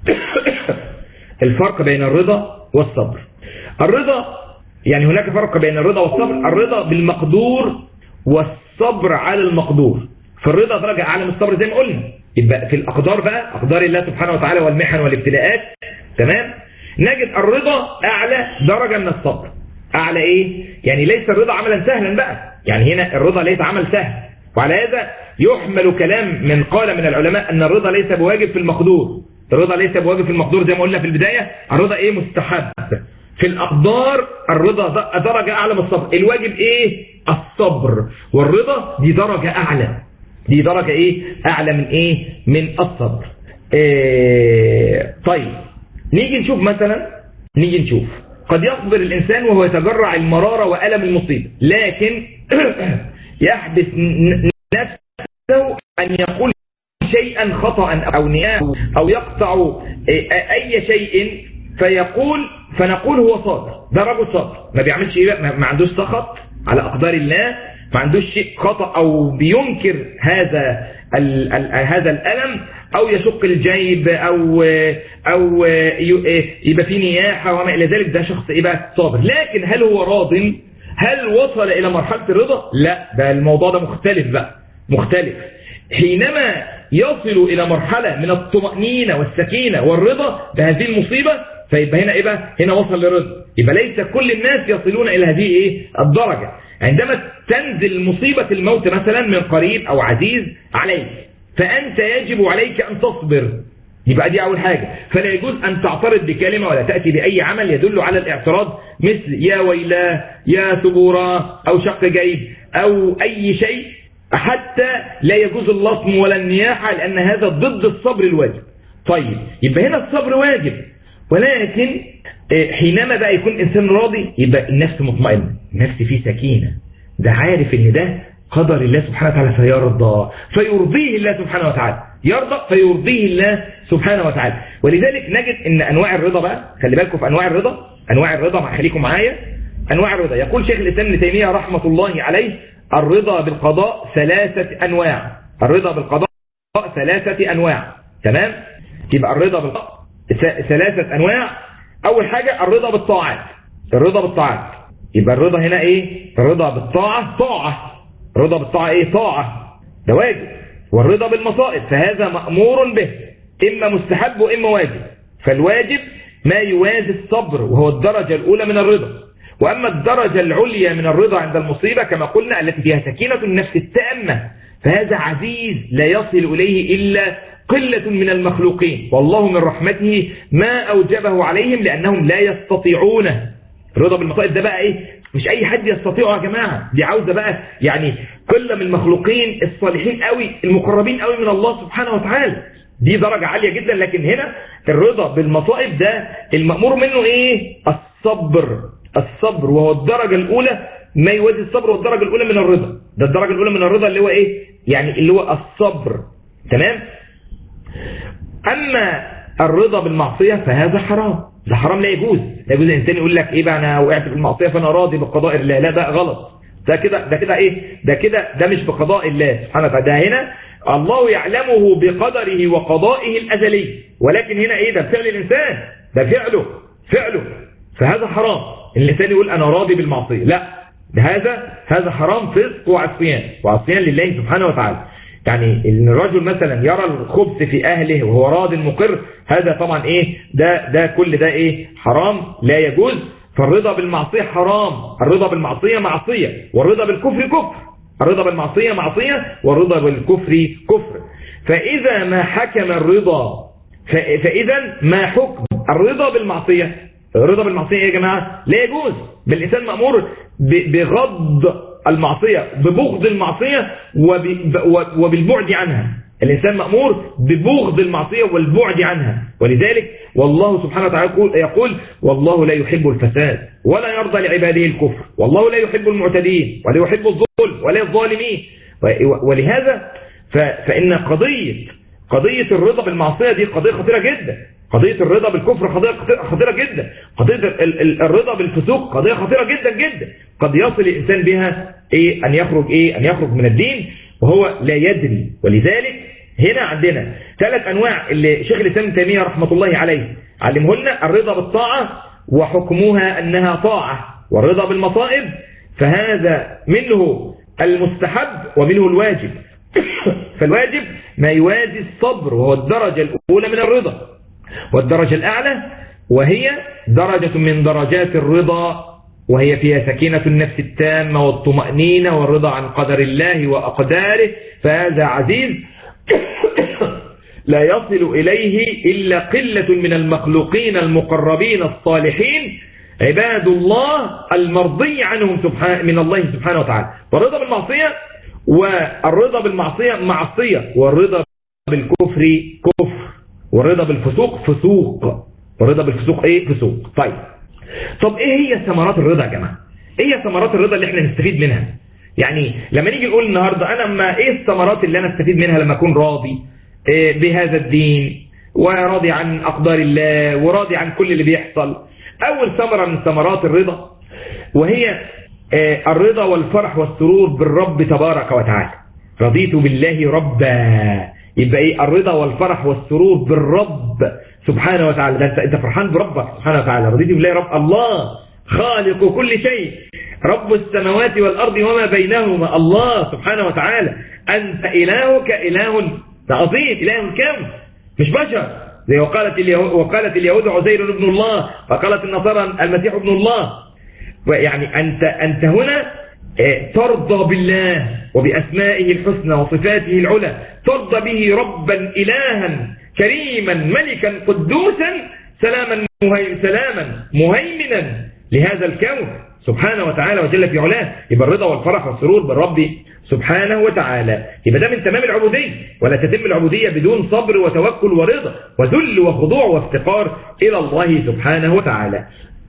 الفرق بين الرضا والصبر. الرضا يعني هناك فرق بين الرضا والصبر. الرضا بالمقدور الصبر على المقدور. فالرضا درجة أعلى من الصبر زي ما قلنا. يبقى في الأقدار بقى، أقدار الله سبحانه وتعالى والمحن والابتلاءات، تمام، نجد الرضا أعلى درجة من الصبر. أعلى إيه؟ يعني ليس الرضا عملا سهلا بقى، يعني هنا الرضا ليس عمل سهل. وعلى هذا يحمل كلام من قال من العلماء أن الرضا ليس بواجب في المقدور. الرضا ليس بواجب في المقدور زي ما قلنا في البداية. الرضا إيه؟ مستحب. في الأقدار الرضا درجة أعلى من الصبر. الواجب إيه؟ الصبر. والرضا دي درجة أعلى، دي درجة إيه؟ أعلى من إيه؟ من الصبر. إيه طيب نيجي نشوف مثلا، نيجي نشوف قد يصبر الإنسان وهو يتجرع المرارة وألم المصيبة، لكن يحبس نفسه أن يقول شيئا خطأ أو نياه أو يقطع أي شيء فيقول فنقول هو صابر. ده رجل صابر، ما بيعملش إيه، ما عندوش سخط على أقدار الله، ما عندوش شيء خطأ أو بينكر هذا ال ال هذا الألم أو يشق الجيب أو أو يبقى فيه نياحة وما إلى ذلك. ده شخص إيه بقى؟ صابر. لكن هل هو راض؟ هل وصل إلى مرحلة الرضا؟ لا، ده الموضوع ده مختلف بقى، مختلف. حينما يصل إلى مرحلة من الطمأنينة والسكينة والرضا بهذه المصيبة، فيبقى هنا إيه بقى؟ هنا وصل للرضا. يبقى ليس كل الناس يصلون إلى هذه إيه؟ الدرجة. عندما تنزل مصيبة الموت مثلا من قريب أو عزيز عليك، فأنت يجب عليك أن تصبر. يبقى دي أول حاجة. فلا يجوز أن تعترض بكلمة ولا تأتي بأي عمل يدل على الاعتراض، مثل يا ويلاه، يا ثبورا، أو شق جيب، أو أي شيء، حتى لا يجوز اللطم ولا النياحة، لأن هذا ضد الصبر الواجب. طيب يبقى هنا الصبر واجب، ولكن حينما بقى يكون إنسان راضي يبقى النفس مطمئنة، النفس فيه سكينة، ده عارف إن ده قدر الله سبحانه وتعالى فيرضى، فيرضيه الله سبحانه وتعالى، يرضى فيرضيه الله سبحانه وتعالى. ولذلك نجد إن أنواع الرضا بقى، خلي بالكم في أنواع الرضا، أنواع الرضا مع خليكم معايا. أنواع الرضا يقول شيخ الإسلام ابن تيمية رحمة الله عليه: الرضا بالقضاء ثلاثة أنواع. الرضا بالقضاء ثلاثة أنواع، تمام؟ يبقى الرضا بالقضاء ثلاثة أنواع. أول حاجة الرضا بالطاعات، الرضا بالطاعات. يبقى الرضا هنا إيه؟ الرضا بالطاعة طاعة، الرضا بالطاعة إيه؟ طاعة، ده واجب. والرضا بالمصائب فهذا مأمور به، إما مستحب وإما واجب. فالواجب ما يوازي الصبر وهو الدرجة الأولى من الرضا. وأما الدرجة العليا من الرضا عند المصيبة كما قلنا التي فيها سكينة النفس التامة، فهذا عزيز لا يصل إليه إلا قلة من المخلوقين، والله من رحمته ما أوجبه عليهم لأنهم لا يستطيعونه. الرضا بالمصائب ده بقى إيه؟ مش أي حد يستطيعه يا جماعة، دي عاوزة بقى يعني قلة من المخلوقين الصالحين قوي المقربين قوي من الله سبحانه وتعالى، دي درجة عالية جدا. لكن هنا الرضا بالمصائب ده المأمور منه إيه؟ الصبر، الصبر وهو الدرجة الأولى ما يوازي الصبر، والدرجة الأولى من الرضا. ده الدرجة الأولى من الرضا اللي هو إيه؟ يعني اللي هو الصبر، تمام؟ أما الرضا بالمعصية فهذا حرام، ده حرام، لا يجوز. لا يجوز الإنسان يقول لك إيه بقى أنا وقعت في المعصية فأنا راضي بقضاء الله، لا ده غلط. ده كده ده كده إيه؟ ده كده ده مش بقضاء الله سبحانه وتعالى، ده هنا الله يعلمه بقدره وقضائه الأزلي، ولكن هنا إيه؟ ده فعل الإنسان، ده فعله فعله فهذا حرام. الإنسان يقول أنا راضي بالمعصية، لا، ده هذا هذا حرام، فسق وعصيان، وعصيان لله سبحانه وتعالى. يعني ان الرجل مثلا يرى الخبث في اهله وهو راض مقر، هذا طبعا ايه؟ ده ده كل ده ايه؟ حرام، لا يجوز. فالرضا بالمعصيه حرام، الرضا بالمعصيه معصيه، والرضا بالكفر كفر. الرضا بالمعصيه معصيه، والرضا بالكفر كفر. فاذا ما حكم الرضا فاذا ما حكم الرضا بالمعصيه، الرضا بالمعصيه يا جماعه لا يجوز. بالانسان مأمور بغض المعصية، ببغض المعصية وبالبعد عنها. الإنسان مأمور ببغض المعصية والبعد عنها. ولذلك والله سبحانه وتعالى يقول والله لا يحب الفساد ولا يرضى لعباده الكفر، والله لا يحب المعتدين ولا يحب الظلم ولا الظالمين. ولهذا فإن قضية قضية الرضا بالمعصية دي قضية خطيرة جدا، قضية الرضا بالكفر قضية خطيرة جدا، قضية الرضا بالفسوق قضية خطيرة جدا جدا. قد يصل الإنسان بها إيه؟ أن يخرج إيه؟ أن يخرج من الدين وهو لا يدري. ولذلك هنا عندنا ثلاث أنواع اللي شيخ الإسلام ابن تيمية رحمة الله عليه علمه لنا: الرضا بالطاعة وحكمها أنها طاعة، والرضا بالمصائب فهذا منه المستحب ومنه الواجب. فالواجب ما يوازي الصبر وهو الدرجة الأولى من الرضا، والدرجة الأعلى وهي درجة من درجات الرضا، وهي فيها سكينة النفس التامة والطمأنينة والرضا عن قدر الله وأقداره. فهذا عزيز لا يصل إليه إلا قلة من المخلوقين المقربين الصالحين عباد الله المرضي عنهم سبحانه من الله سبحانه وتعالى. والرضا بالمعصية والرضا بالمعصية معصية، والرضا بالكفر كفر، والرضا بالفسوق فسوق، والرضا بالفسوق ايه فسوق. طيب طب ايه هي ثمرات الرضا يا جماعة؟ ايه هي ثمرات الرضا اللي احنا نستفيد منها؟ يعني لما نيجي نقول النهاردة انا ما ايه الثمرات اللي انا استفيد منها لما اكون راضي إيه بهذا الدين وراضي عن اقدار الله وراضي عن كل اللي بيحصل؟ اول ثمرة من ثمرات الرضا وهي إيه الرضا والفرح والسرور بالرب تبارك وتعالى. رضيت بالله ربا، يبقى ايه الرضا والفرح والسرور بالرب سبحانه وتعالى. ده انت فرحان بربك سبحانه وتعالى، رضيت بالله رب، الله خالق كل شيء، رب السماوات والأرض وما بينهما، الله سبحانه وتعالى. أنت إلهك إله عظيم، إله كم مش بشر، زي وقالت اليهود, وقالت اليهود عزير ابن الله، وقالت النصارى المسيح ابن الله. يعني أنت, أنت هنا ترضى بالله وبأسمائه الحسنى وصفاته العلى، ترضى به ربا إلها كريما ملكا قدوسا سلاما سلاما مهيمنا لهذا الكون سبحانه وتعالى وجل في علاه. يبقى الرضا والفرح والسرور بالرب سبحانه وتعالى، يبقى ده من تمام العبودية، ولا تتم العبودية بدون صبر وتوكل ورضا وذل وخضوع وافتقار إلى الله سبحانه وتعالى.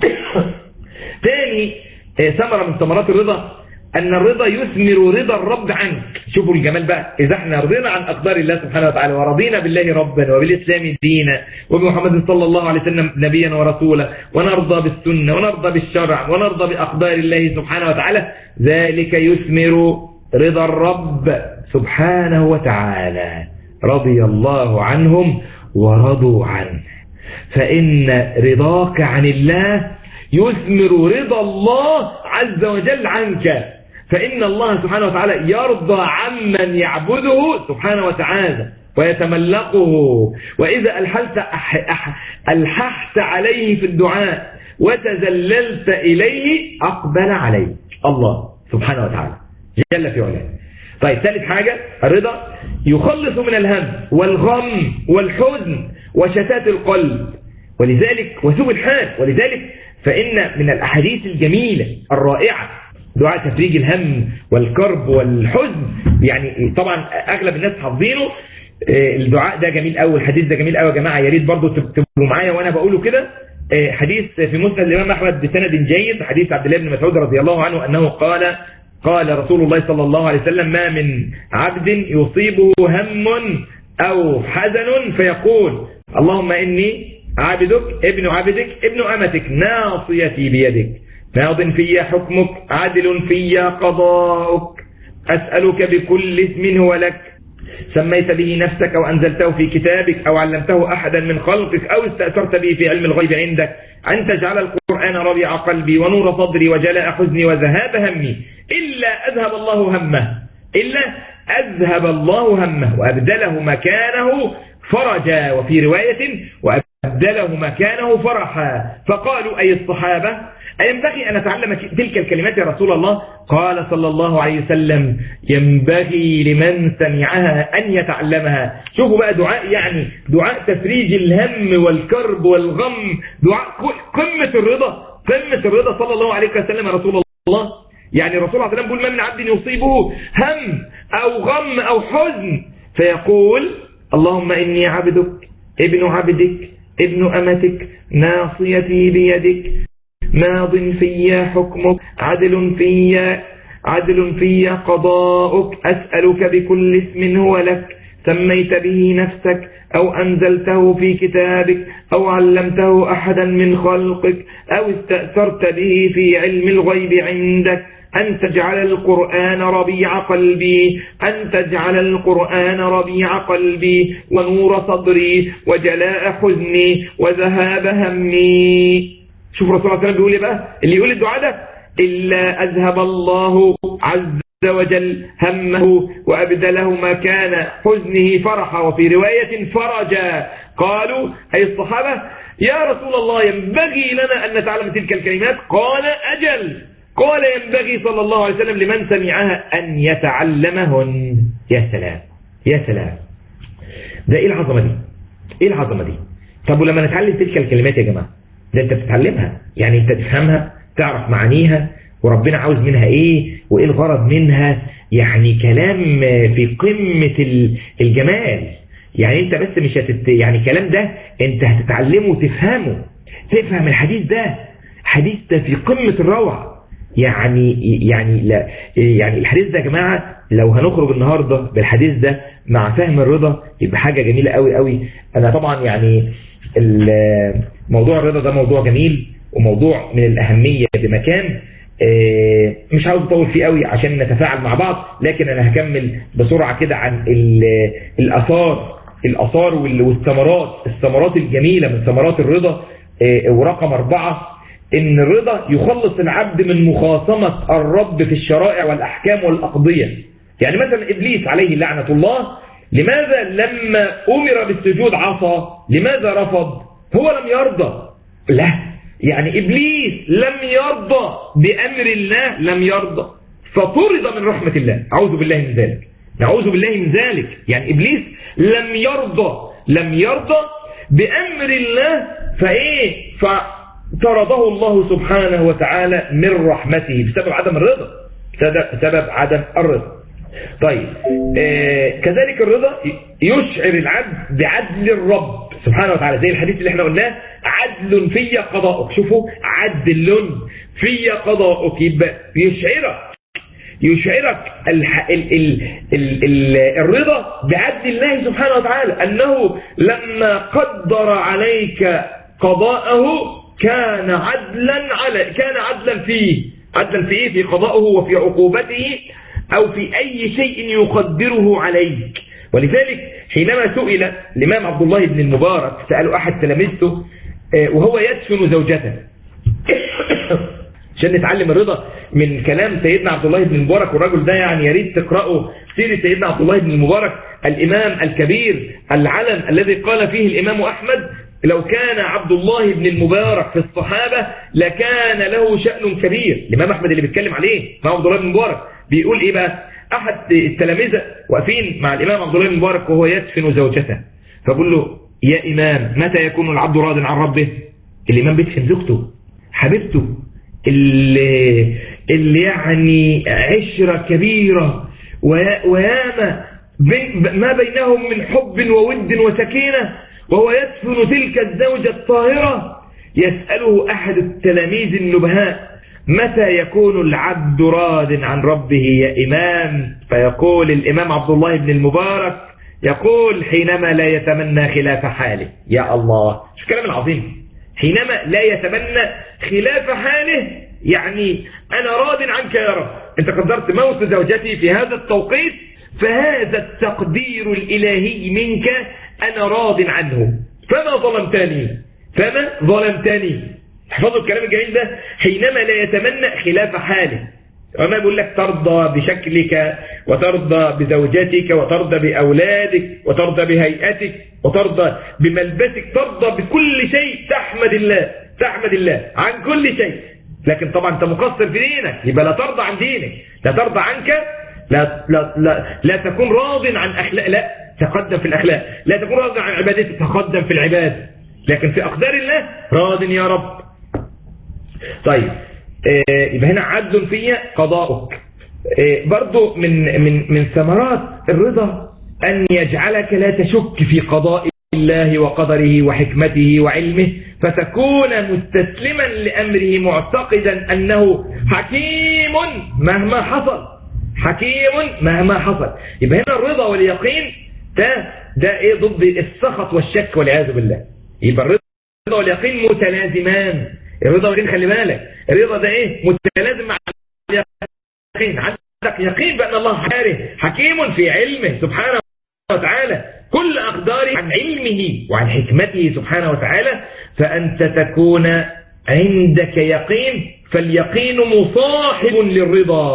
ثاني ثمرة من ثمرات الرضا أن الرضا يثمر رضا الرب عنك. شوفوا الجمال بقى، إذا احنا رضينا عن أقدار الله سبحانه وتعالى ورضينا بالله ربا وبالإسلام دينا وبمحمد صلى الله عليه وسلم نبيا ورسولا، ونرضى بالسنة ونرضى بالشرع ونرضى بأقدار الله سبحانه وتعالى، ذلك يثمر رضا الرب سبحانه وتعالى. رضي الله عنهم ورضوا عنه، فإن رضاك عن الله يثمر رضا الله عز وجل عنك، فإن الله سبحانه وتعالى يرضى عمن يعبده سبحانه وتعالى ويتملقه. وإذا ألحلت أح أح ألححت عليه في الدعاء وتذللت إليه أقبل عليك الله سبحانه وتعالى جل في علاه. طيب ثالث حاجة، الرضا يخلص من الهم والغم والحزن وشتات القلب ولذلك وسوء الحال. ولذلك فإن من الأحاديث الجميلة الرائعة دعاء تفريج الهم والكرب والحزن. يعني طبعا أغلب الناس حافظينه، الدعاء ده جميل أوي، الحديث ده جميل أوي يا جماعة، يا ريت برضه تكتبوا معايا وأنا بقوله كده. حديث في مسند الإمام أحمد بسند جيد، حديث عبد الله بن مسعود رضي الله عنه أنه قال قال رسول الله صلى الله عليه وسلم: ما من عبد يصيبه هم أو حزن فيقول اللهم إني عبدك ابن عبدك ابن أمتك ناصيتي بيدك ماض في حكمك عدل في قضاؤك أسألك بكل اسم هو لك سميت به نفسك أو أنزلته في كتابك أو علمته أحدا من خلقك أو استأثرت به في علم الغيب عندك أن تجعل القرآن ربيع قلبي ونور صدري وجلاء حزني وذهاب همي إلا أذهب الله همه إلا أذهب الله همه وأبدله مكانه فرجا، وفي رواية وأبدله مكانه فرحا. فقالوا أي الصحابة أينبغي أن نتعلم تلك الكلمات يا رسول الله؟ قال صلى الله عليه وسلم: ينبغي لمن سمعها أن يتعلمها. شوفوا بقى دعاء، يعني دعاء تفريج الهم والكرب والغم، دعاء قمة الرضا، قمة الرضا صلى الله عليه وسلم يا رسول الله. يعني الرسول صلى الله عليه وسلم يقول: ما من عبد يصيبه هم أو غم أو حزن فيقول اللهم إني عبدك ابن عبدك ابن أمتك ناصيتي بيدك ماض في حكمك عدل في عدل في قضاؤك أسألك بكل اسم هو لك سميت به نفسك أو أنزلته في كتابك أو علمته أحدا من خلقك أو استأثرت به في علم الغيب عندك أن تجعل القرآن ربيع قلبي أن تجعل القرآن ربيع قلبي ونور صدري وجلاء حزني وذهاب همي. شوف رسول الله صلى الله عليه وسلم بيقول ايه بقى؟ اللي يقول الدعاء ده: إلا أذهب الله عز وجل همه وأبدله ما كان حزنه فرحا، وفي رواية فرجا. قالوا أي الصحابة يا رسول الله ينبغي لنا أن نتعلم تلك الكلمات؟ قال أجل. قال ينبغي صلى الله عليه وسلم لمن سمعها أن يتعلمهن. يا سلام يا سلام، ده إيه العظمة دي؟ إيه العظمة دي؟ طب ولما نتعلم تلك الكلمات يا جماعة، ده أنت بتتعلمها، يعني أنت تفهمها، تعرف معانيها، وربنا عاوز منها إيه وإيه الغرض منها. يعني كلام في قمة الجمال. يعني أنت بس مش هتت... يعني الكلام ده أنت هتتعلمه وتفهمه، تفهم الحديث ده. حديث ده في قمة الروعة. يعني يعني لا يعني الحديث ده يا جماعة لو هنخرج النهاردة بالحديث ده مع فهم الرضا يبقى حاجة جميلة قوي قوي. أنا طبعا يعني موضوع الرضا ده موضوع جميل وموضوع من الأهمية بمكان، مش عاوز اطول فيه قوي عشان نتفاعل مع بعض، لكن انا هكمل بسرعة كده عن الآثار الآثار والثمرات الثمرات الجميلة من ثمرات الرضا. ورقم أربعة إن الرضا يخلص العبد من مخاصمة الرب في الشرائع والأحكام والأقضية. يعني مثلا إبليس عليه لعنة الله، لماذا لما أمر بالسجود عصى؟ لماذا رفض؟ هو لم يرضى. لا، يعني إبليس لم يرضى بأمر الله، لم يرضى فطرد من رحمة الله. أعوذ بالله من ذلك، نعوذ بالله من ذلك. يعني إبليس لم يرضى لم يرضى بأمر الله، فإيه فطرده الله سبحانه وتعالى من رحمته بسبب عدم الرضا، بسبب عدم الرضا. طيب آه كذلك الرضا يشعر العبد بعدل الرب سبحانه وتعالى، زي الحديث اللي احنا قلناه عدل في قضاؤك. شوفوا، عدل في قضاؤك، يبقى يشعرك يشعرك الح... ال... ال... ال... ال... الرضا بعدل الله سبحانه وتعالى، أنه لما قدر عليك قضاءه كان عدلا على كان عدلا فيه عدلا في ايه؟ في قضائه وفي عقوبته أو في أي شيء يقدره عليك. ولذلك حينما سئل الإمام عبد الله بن المبارك، سأله أحد تلاميذه وهو يدفن زوجته عشان نتعلم الرضا من كلام سيدنا عبد الله بن المبارك. والرجل ده يعني يا ريت تقرأوا سيرة سيدنا عبد الله بن المبارك، الإمام الكبير العلم الذي قال فيه الإمام أحمد لو كان عبد الله بن المبارك في الصحابة لكان له شأن كبير. الإمام أحمد اللي بيتكلم عليه مع عبد الله بن المبارك بيقول إيه بقى؟ أحد التلاميذة واقفين مع الإمام عبد الله بن المبارك وهو يدفن زوجته، فقال له يا إمام متى يكون العبد راض عن ربه؟ الإمام بيدفن زوجته حبيبته اللي, اللي يعني عشرة كبيرة وياما ما بينهم من حب وود وسكينة، وهو يدفن تلك الزوجة الطاهرة. يسأله أحد التلاميذ النبهاء متى يكون العبد راض عن ربه يا إمام؟ فيقول الإمام عبد الله بن المبارك يقول حينما لا يتمنى خلاف حاله. يا الله، شو الكلام العظيم، حينما لا يتمنى خلاف حاله، يعني أنا راض عنك يا رب، أنت قدرت موت زوجتي في هذا التوقيت، فهذا التقدير الإلهي منك أنا راض عنه، فما ظلمتني فما ظلمتني. احفظوا الكلام الجميل ده، حينما لا يتمنى خلاف حاله. وما بيقول لك ترضى بشكلك وترضى بزوجتك وترضى بأولادك وترضى بهيئتك وترضى بملبسك، ترضى بكل شيء، تحمد الله تحمد الله عن كل شيء. لكن طبعا انت مقصر في دينك، يبقى لا ترضى عن دينك، لا ترضى عنك، لا لا لا, لا تكون راض عن أخلاق، لا تقدم في الأخلاق، لا تكون راض عن عبادتك، تقدم في العبادة، لكن في أقدار الله راض يا رب. طيب يبقى هنا عدل في قضاؤك. برضو من من من ثمرات الرضا أن يجعلك لا تشك في قضاء الله وقدره وحكمته وعلمه، فتكون مستسلما لأمره معتقدا أنه حكيم مهما حصل، حكيم مهما حصل. يبقى هنا الرضا واليقين ده ده ايه؟ ضد السخط والشك والعياذ بالله. يبقى الرضا واليقين متلازمان. الرضا واليقين خلي بالك، الرضا ده ايه؟ متلازم مع اليقين. عندك يقين بأن الله حكيم في علمه سبحانه وتعالى، كل أقداره عن علمه وعن حكمته سبحانه وتعالى، فأنت تكون عندك يقين، فاليقين مصاحب للرضا.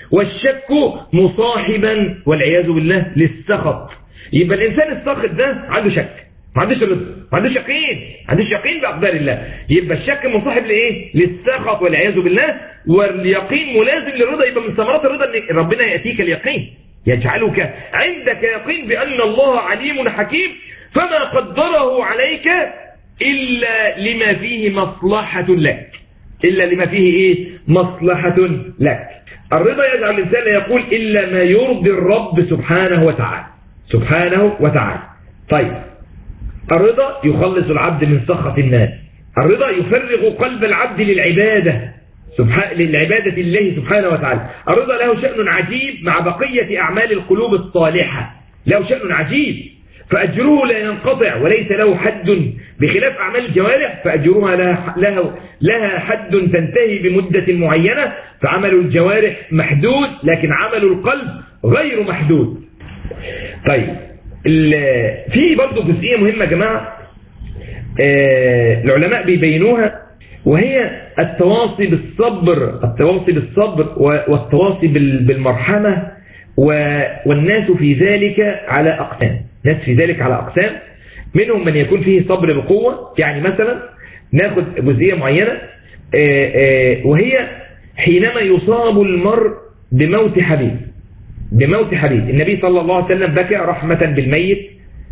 والشك مصاحبا والعياذ بالله للسخط. يبقى الإنسان الساخط ده عنده شك، ما عندوش رضا، ما عندوش يقين، ما عندوش يقين بأقدار الله. يبقى الشك مصاحب لإيه؟ للسخط والعياذ بالله. واليقين ملازم للرضا. يبقى من ثمرات الرضا ان ربنا يأتيك اليقين، يجعلك عندك يقين بأن الله عليم حكيم، فما قدره عليك إلا لما فيه مصلحة لك، إلا لما فيه إيه؟ مصلحة لك. الرضا يجعل الإنسان يقول إلا ما يرضي الرب سبحانه وتعالى، سبحانه وتعالى. طيب، الرضا يخلص العبد من سخط الناس. الرضا يفرغ قلب العبد للعبادة، سبحان للعبادة الله سبحانه وتعالى. الرضا له شأن عجيب مع بقية أعمال القلوب الصالحة، له شأن عجيب، فأجره لا ينقطع وليس له حد، بخلاف أعمال الجوارح فأجرها لها, لها, لها حد تنتهي بمدة معينة. فعمل الجوارح محدود، لكن عمل القلب غير محدود. طيب، في برضو جزئية مهمة يا جماعة العلماء بيبينوها، وهي التواصي بالصبر، التواصي بالصبر والتواصي بالمرحمة. والناس في ذلك على أقسام، ناس في ذلك على أقسام. منهم من يكون فيه صبر بقوة. يعني مثلا ناخد جزئية معينة وهي حينما يصاب المرء بموت حبيب، بموت حبيب. النبي صلى الله عليه وسلم بكى رحمة بالميت،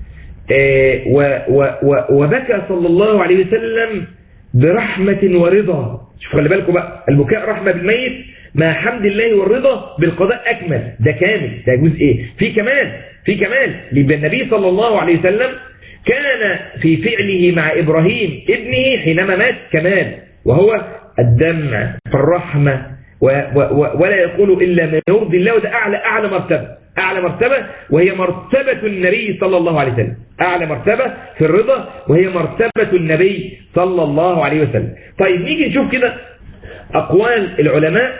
وبكى صلى الله عليه وسلم برحمة ورضا. شوف خلي بالكم بقى، البكاء رحمة بالميت مع حمد الله والرضا بالقضاء أكمل، ده كامل، ده جزء ايه في كمال، في كمال. لأن النبي صلى الله عليه وسلم كان في فعله مع إبراهيم ابنه حينما مات كمال، وهو الدمع في الرحمة، و و ولا يقول إلا ما يرضي الله. وده أعلى أعلى مرتبة، أعلى مرتبة، وهي مرتبة النبي صلى الله عليه وسلم. أعلى مرتبة في الرضا وهي مرتبة النبي صلى الله عليه وسلم. طيب، نيجي نشوف كده أقوال العلماء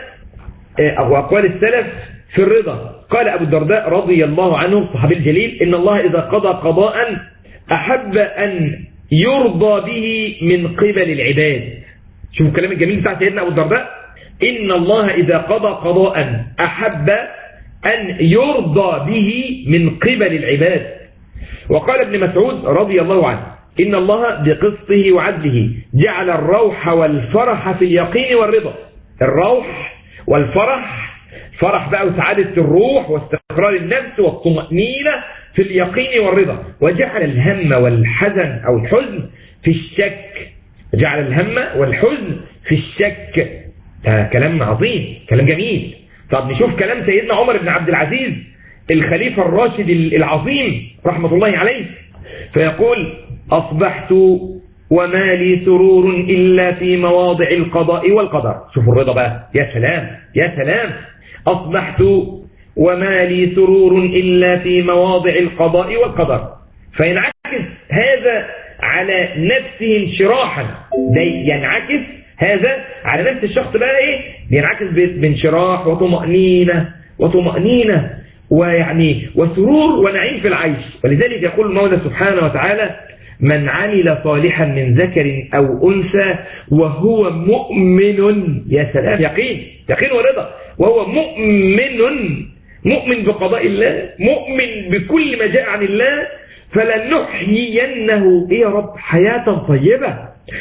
أو أقوال السلف في الرضا. قال أبو الدرداء رضي الله عنه الصحابي الجليل: إن الله إذا قضى قضاء أحب أن يرضى به من قبل العباد. شوفوا الكلام الجميل بتاع سيدنا أبو الدرداء: إن الله إذا قضى قضاء أحب أن يرضى به من قبل العباد. وقال ابن مسعود رضي الله عنه: إن الله بقسطه وعدله جعل الروح والفرح في اليقين والرضا. الروح والفرح، فرح بقى وسعادة الروح واستقرار النفس والطمأنينة في اليقين والرضا. وجعل الهم والحزن أو الحزن في الشك، جعل الهم والحزن في الشك. ده كلام عظيم، كلام جميل. طب نشوف كلام سيدنا عمر بن عبد العزيز الخليفة الراشد العظيم رحمة الله عليه، فيقول: أصبحت وما لي سرور إلا في مواضع القضاء والقدر. شوفوا الرضا بقى، يا سلام يا سلام. أصبحت وما لي سرور إلا في مواضع القضاء والقدر. فينعكس هذا على نفسه انشراحا، ده ينعكس هذا على نفس الشخص بقى ايه، بينعكس بانشراح وطمأنينة وطمأنينة ويعني وسرور ونعيم في العيش. ولذلك يقول المولى سبحانه وتعالى: من عمل صالحا من ذكر أو أنثى وهو مؤمن. يا سلام، يقين، يقين ورضا. وهو مؤمن، مؤمن بقضاء الله، مؤمن بكل ما جاء عن الله، فلنحيينه إيه يا رب حياة طيبة،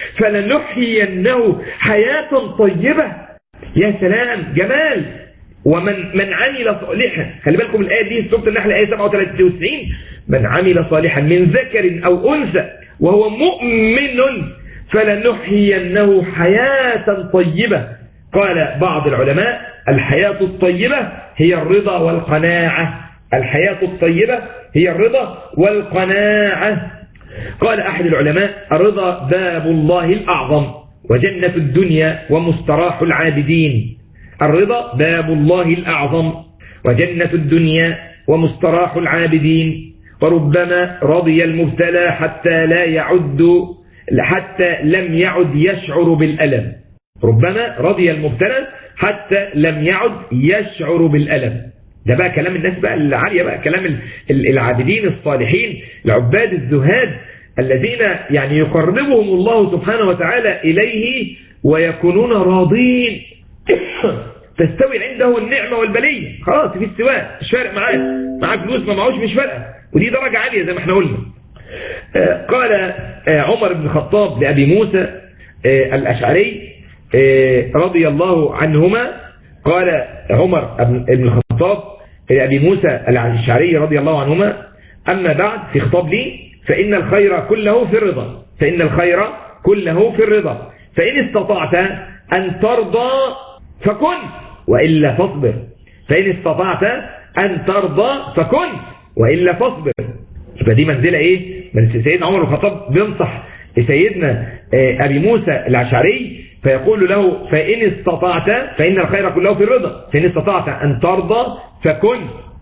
فلنحيينه حياة طيبة. يا سلام، جمال. ومن من عمل صالحا، خلي بالكم الآية دي سورة النحل آية سبعة وتسعين: من عمل صالحا من ذكر أو أنثى وهو مؤمن فلنحيينه حياة طيبة. قال بعض العلماء: الحياة الطيبة هي الرضا والقناعة، الحياة الطيبة هي الرضا والقناعة. قال أحد العلماء: الرضا باب الله الأعظم وجنة الدنيا ومستراح العابدين. الرضا باب الله الأعظم وجنة الدنيا ومستراح العابدين. وربما رضي المبتلى حتى لا يعد حتى لم يعد يشعر بالألم. ربما رضي المبتلى حتى لم يعد يشعر بالألم. ده بقى كلام الناس بقى العالية، بقى كلام العابدين الصالحين العباد الزهاد الذين يعني يقربهم الله سبحانه وتعالى إليه ويكونون راضين تستوي عنده النعمة والبلية، خلاص في استواء، مش فارق معاك، معاك فلوس ما معوش مش فارقة، ودي درجة عالية زي ما احنا قلنا. آه قال آه عمر بن الخطاب لأبي موسى آه الأشعري آه رضي الله عنهما، قال عمر بن الخطاب لأبي موسى الأشعري رضي الله عنهما: أما بعد، في خطاب لي، فإن الخير كله في الرضا، فإن الخير كله في الرضا، فإن استطعت أن ترضى فكن وإلا فاصبر، فإن استطعت أن ترضى فكن وإلا فاصبر. يبقى دي منزلة إيه؟ من سيدنا عمر بن الخطاب بينصح سيدنا أبي موسى الأشعري فيقول له: فإن استطعت، فإن الخير كله في الرضا، فإن استطعت أن ترضى فكن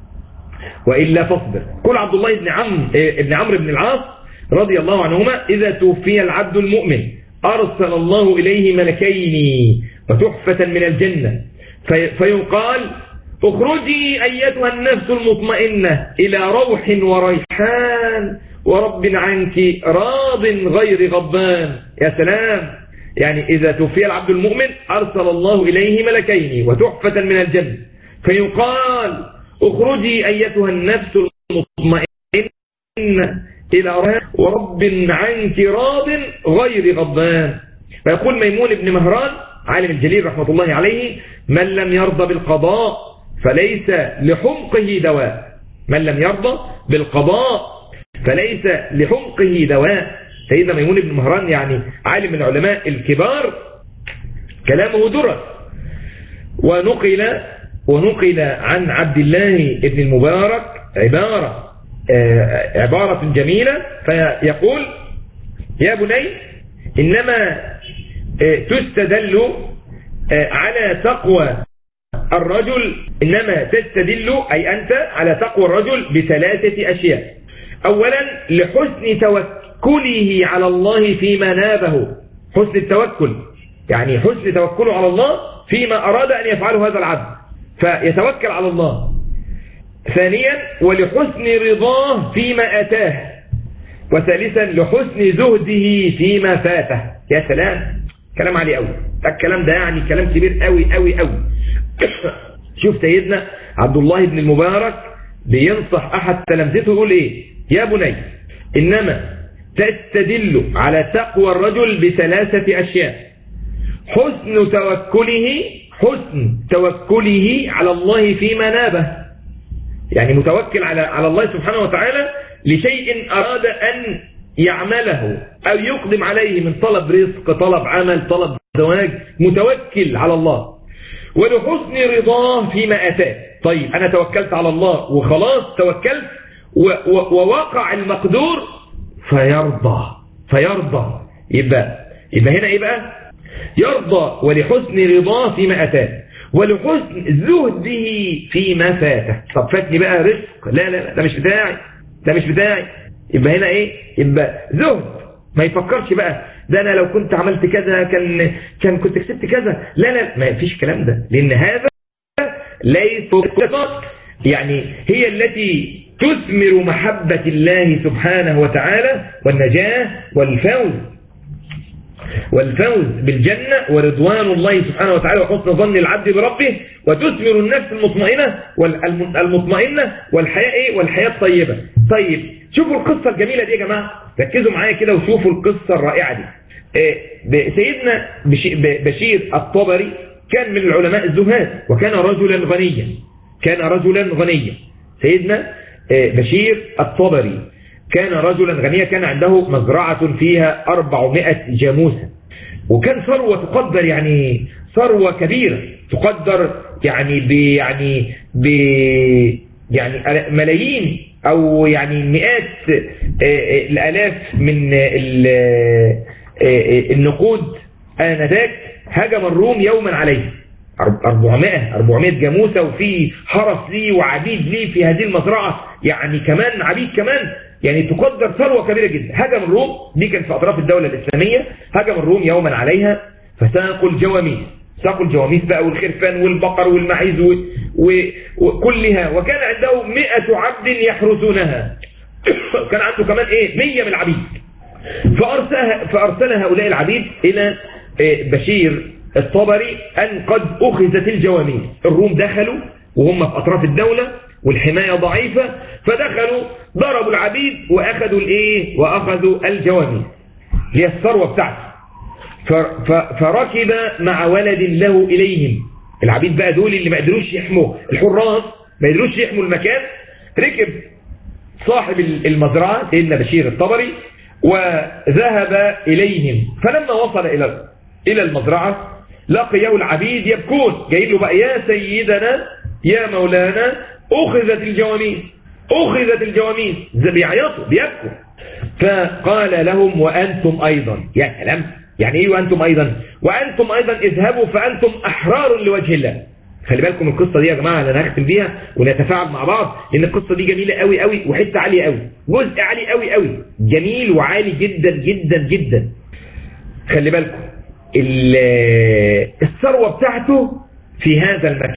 وإلا فاصبر. قل عبد الله بن عمرو بن عمرو بن العاص رضي الله عنهما: إذا توفي العبد المؤمن أرسل الله إليه ملكين وتحفة من الجنة، في فيقال: اخرجي أيتها النفس المطمئنة إلى روح وريحان ورب عنك راض غير غضبان. يا سلام! يعني إذا توفي العبد المؤمن أرسل الله إليه ملكين وتحفة من الجنة، فيقال: اخرجي أيتها النفس المطمئنة إلى روح ورب عنك راض غير غضبان. فيقول ميمون بن مهران عالم الجليل رحمة الله عليه: من لم يرضى بالقضاء فليس لحمقه دواء، من لم يرضى بالقضاء فليس لحمقه دواء. سيدنا ميمون بن مهران يعني عالم من العلماء الكبار، كلامه درس. ونقل ونقل عن عبد الله بن المبارك عبارة عبارة جميلة، فيقول: يا بني، إنما تستدل على تقوى الرجل، إنما تستدل أي أنت على تقوى الرجل بثلاثة أشياء. أولا، لحسن توكله على الله فيما نابه، حسن التوكل يعني حسن توكله على الله فيما أراد أن يفعله هذا العبد فيتوكل على الله. ثانيا، ولحسن رضاه فيما أتاه. وثالثا، لحسن زهده فيما فاته. يا سلام، كلام عالي قوي الكلام ده، يعني كلام كبير قوي قوي قوي. شوف سيدنا عبد الله بن المبارك بينصح أحد تلامذته يقول إيه: يا بني، إنما تستدل على تقوى الرجل بثلاثة أشياء: حسن توكله حسن توكله على الله فيما نابه، يعني متوكل على على الله سبحانه وتعالى لشيء أراد أن يعمله أو يقدم عليه من طلب رزق، طلب عمل، طلب زواج، متوكل على الله. ولحسن رضاه فيما أتاه. طيب أنا توكلت على الله وخلاص توكلت ووقع المقدور فيرضى فيرضى يبقى يبقى هنا إيه بقى؟ يرضى ولحسن رضاه فيما أتاه، ولحسن زهده فيما فاته. طب فاتني بقى رزق، لا لا لا ده مش بتاعي، ده مش بتاعي. يبقى هنا ايه؟ يبقى زهد، ما يفكرش بقى ده انا لو كنت عملت كذا كان كان كنت كسبت كذا، لا لا ما فيش كلام ده، لان هذا ليس يعني هي التي تثمر محبة الله سبحانه وتعالى والنجاة والفوز والفوز بالجنة ورضوان الله سبحانه وتعالى وحسن ظن العبد بربه، وتثمر النفس المطمئنة والمطمئنة والحياة ايه؟ والحياة الطيبة. طيب شوفوا القصة الجميلة دي يا جماعة، ركزوا معايا كده وشوفوا القصة الرائعة دي. سيدنا بشير الطبري كان من العلماء الزهاد، وكان رجلا غنيا كان رجلا غنيا سيدنا بشير الطبري كان رجلا غنيا، كان عنده مزرعة فيها أربعمائة جاموسة، وكان ثروة تقدر يعني ثروة كبيرة تقدر يعني ب يعني ب يعني ملايين أو يعني مئات الآلاف من النقود. آنذاك هجم الروم يوما عليه أربعمائة أربعمائة جاموسة، وفي حرس لي وعبيد لي في هذه المزرعة، يعني كمان عبيد كمان، يعني تقدر ثروة كبيرة جدا. هجم الروم، دي كانت في أطراف الدولة الإسلامية، هجم الروم يوما عليها فساقوا الجواميس، ساقوا الجواميس بقى والخرفان والبقر والمعيز وكلها، وكان عنده مئة عبد يحرسونها، كان عنده كمان ايه مية من العبيد. فأرسل, فأرسل هؤلاء العبيد إلى بشير الطبري أن قد أخذت الجواميس. الروم دخلوا وهم في أطراف الدولة والحماية ضعيفة، فدخلوا ضربوا العبيد وأخذوا الإيه وأخذوا الجواميس هي الثروة بتاعته. فركب مع ولد له إليهم. العبيد بقى دول اللي ما قدروش يحموا، الحراس ما قدروش يحموا المكان. ركب صاحب المزرعة سيدنا بشير الطبري وذهب إليهم. فلما وصل إلى إلى المزرعة لقيه العبيد يبكون، جايين له بقى يا سيدنا يا مولانا أخذت الجواميس أخذت الجواميس، بيعيطوا بيبكوا. فقال لهم وأنتم أيضا. يا كلام، يعني إيه وأنتم أيضا؟ وأنتم أيضا اذهبوا فأنتم أحرار لوجه الله. خلي بالكم القصة دي يا جماعة أنا هختم بيها ونتفاعل مع بعض، لأن القصة دي جميلة قوي قوي وحتة عالية قوي، جزء عالي قوي قوي، جميل وعالي جدا جدا جدا. خلي بالكم الثروة بتاعته في هذا المكان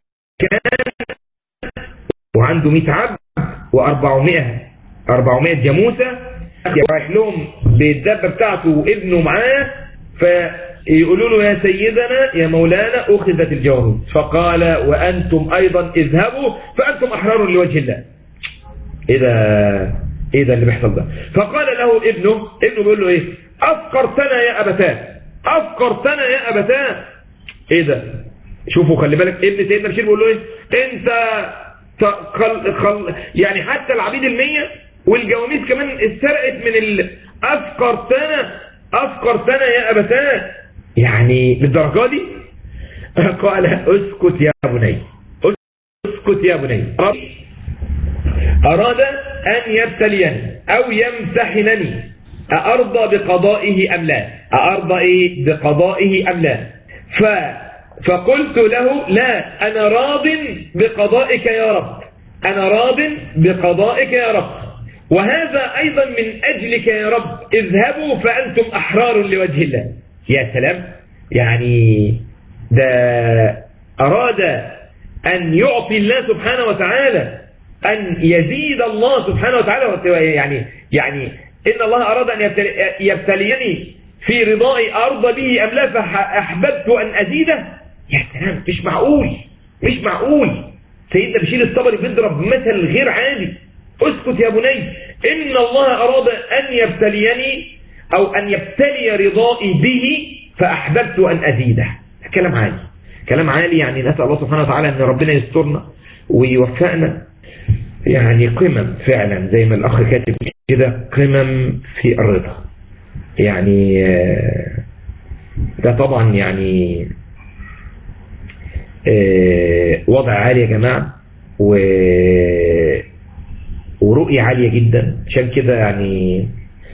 وعنده مئة عبد وأربعمائة أربعمائة جاموسة، رايح لهم بالدابة بتاعته وابنه معاه، فيقولوا له يا سيدنا يا مولانا أخذت الجواميس. فقال وأنتم أيضا اذهبوا فأنتم أحرار لوجه الله. إيه ده إيه ده اللي بيحصل ده؟ فقال له ابنه ابنه بيقول له إيه؟ أفقرتنا يا أبتاه أفقرتنا يا أبتاه. إيه ده؟ شوفوا خلي بالك ابن سيدنا بشير بيقول له إيه؟ أنت خل خل يعني حتى العبيد المية والجواميس كمان اتسرقت من ال أفقرتنا أفقرتنا يا أبتاه، يعني للدرجة دي؟ قال اسكت يا بني اسكت يا بني. أراد أن يبتليني أو يمتحنني أأرضى بقضائه أم لا أأرضى إيه بقضائه أم لا ف فقلت له لا أنا راض بقضائك يا رب أنا راض بقضائك يا رب وهذا أيضا من أجلك يا رب اذهبوا فأنتم أحرار لوجه الله. يا سلام، يعني ده أراد أن يعطي الله سبحانه وتعالى أن يزيد الله سبحانه وتعالى، يعني يعني إن الله أراد أن يبتليني في رضائي أرضى به أم لا فأحببت أن أزيده. يا سلام، مش معقول مش معقول. سيدنا بشير الطبري بيضرب مثل غير عادي. اسكت يا بني، إن الله أراد أن يبتليني أو أن يبتلي رضائي به فأحببت أن أزيده. كلام عالي كلام عالي، يعني نسأل الله سبحانه وتعالى أن ربنا يسترنا ويوفقنا. يعني قمم فعلا زي ما الأخ كاتب كده، قمم في الرضا. يعني ده طبعا يعني وضع عالي يا جماعة ورؤية عالية جدا. عشان كده يعني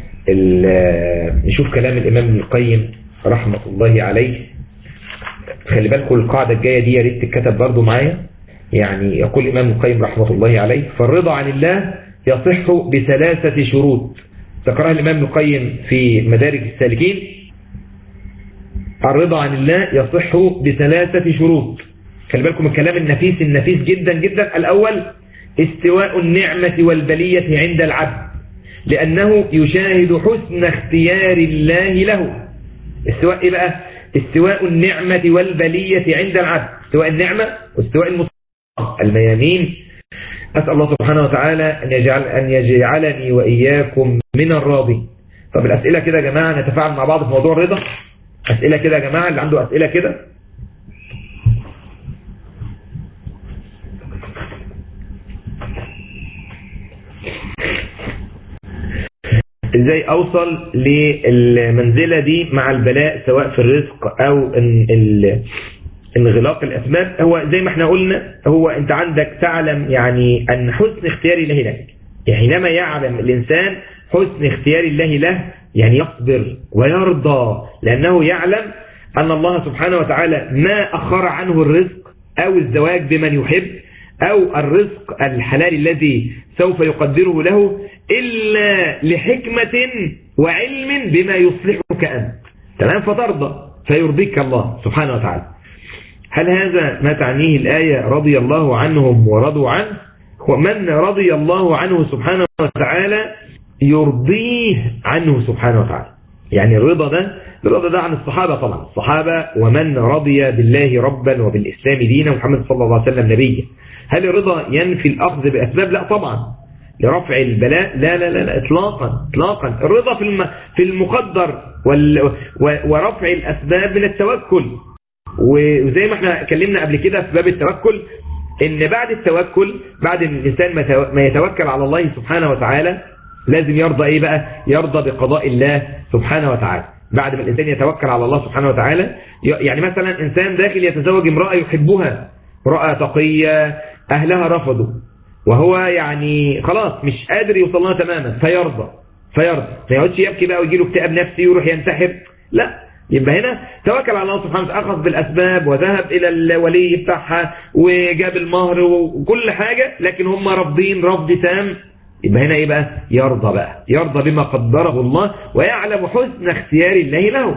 نشوف كلام الإمام ابن القيم رحمة الله عليه. خلي بالكم القاعدة الجاية دي يا ريت تتكتب برضو معايا. يعني يقول الإمام ابن القيم رحمة الله عليه فالرضا عن الله يصح بثلاثة شروط ذكرها الإمام ابن القيم في مدارج السالكين. الرضا عن الله يصح بثلاثة شروط. خلي بالكم الكلام النفيس النفيس جدا جدا. الأول استواء النعمة والبلية عند العبد لأنه يشاهد حسن اختيار الله له. استواء إيه بقى؟ استواء النعمة والبلية عند العبد، استواء النعمة واستواء المصطفى الميامين. أسأل الله سبحانه وتعالى أن يجعل أن يجعلني وإياكم من الراضي. طب الأسئلة كده يا جماعة نتفاعل مع بعض في موضوع الرضا. أسئلة كده يا جماعة، اللي عنده أسئلة كده. ازاي اوصل للمنزلة دي مع البلاء سواء في الرزق او انغلاق الاسباب؟ هو زي ما احنا قلنا، هو انت عندك تعلم يعني ان حسن اختيار الله لك. يعني حينما يعلم الانسان حسن اختيار الله له يعني يصبر ويرضى، لانه يعلم ان الله سبحانه وتعالى ما اخر عنه الرزق او الزواج بمن يحب او الرزق الحلال الذي سوف يقدره له إلا لحكمة وعلم بما يصلحك أنت. تمام؟ فترضى فيرضيك الله سبحانه وتعالى. هل هذا ما تعنيه الآية رضي الله عنهم ورضوا عنه؟ ومن رضي الله عنه سبحانه وتعالى يرضيه عنه سبحانه وتعالى. يعني الرضا ده الرضا ده عن الصحابة طبعا، الصحابة ومن رضي بالله ربا وبالإسلام دينا محمد صلى الله عليه وسلم نبيا. هل الرضا ينفي الأخذ بأسباب؟ لا طبعا، لرفع البلاء لا لا لا, لا اطلاقا اطلاقا. الرضا في الم في المقدر وال ورفع الأسباب من التوكل. وزي ما احنا اتكلمنا قبل كده في باب التوكل، ان بعد التوكل، بعد ان الانسان ما يتوكل على الله سبحانه وتعالى، لازم يرضى ايه بقى؟ يرضى بقضاء الله سبحانه وتعالى. بعد ما الانسان يتوكل على الله سبحانه وتعالى، يعني مثلا انسان داخل يتزوج امرأة يحبها، امرأة تقية اهلها رفضوا، وهو يعني خلاص مش قادر يوصل لها تماما، فيرضى فيرضى ما يقعدش يبكي بقى ويجي له اكتئاب نفسي ويروح ينتحر، لا. يبقى هنا توكل على الله سبحانه وتعالى، أخذ بالأسباب وذهب إلى الولي بتاعها وجاب المهر وكل حاجة، لكن هم رافضين رفض تام. يبقى هنا إيه بقى؟ يرضى بقى، يرضى بما قدره الله ويعلم حسن اختيار الله له.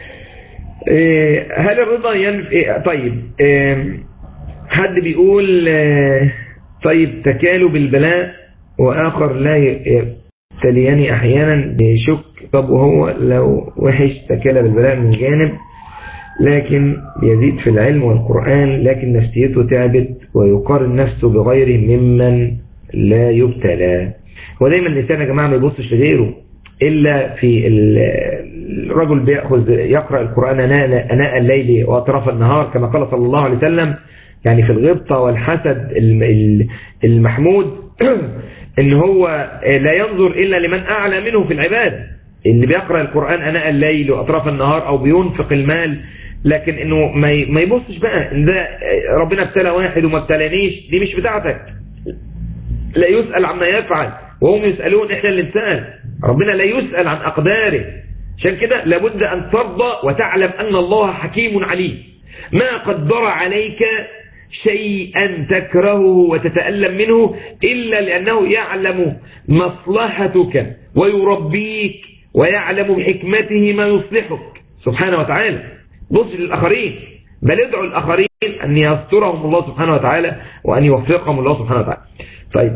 هل الرضا ينفي؟ طيب حد بيقول طيب تكالب البلاء وآخر لا يبتليني أحيانا بشك. طب وهو لو وحش تكالب البلاء من جانب لكن يزيد في العلم والقرآن، لكن نفسيته تعبت ويقارن نفسه بغيره ممن لا يبتلى. ودايما الإنسان يا جماعة ما يبصش لغيره، إلا في الرجل بيأخذ يقرأ القرآن أناء الليل وأطراف النهار كما قال صلى الله عليه وسلم، يعني في الغبطة والحسد المحمود إن هو لا ينظر إلا لمن أعلى منه في العباد، اللي بيقرأ القرآن أناء الليل وأطراف النهار أو بينفق المال، لكن إنه ما يبصش بقى إن ده ربنا ابتلى واحد وما ابتلانيش، دي مش بتاعتك. لا يسأل عما يفعل وهم يسألون، إحنا اللي نسأل، ربنا لا يسأل عن أقداره. عشان كده لابد أن ترضى وتعلم أن الله حكيم عليم، ما قدر عليك شيئا تكرهه وتتألم منه إلا لأنه يعلم مصلحتك ويربيك ويعلم بحكمته ما يصلحك سبحانه وتعالى. بص للآخرين، بل ادعوا الآخرين أن يسترهم الله سبحانه وتعالى وأن يوفقهم الله سبحانه وتعالى. طيب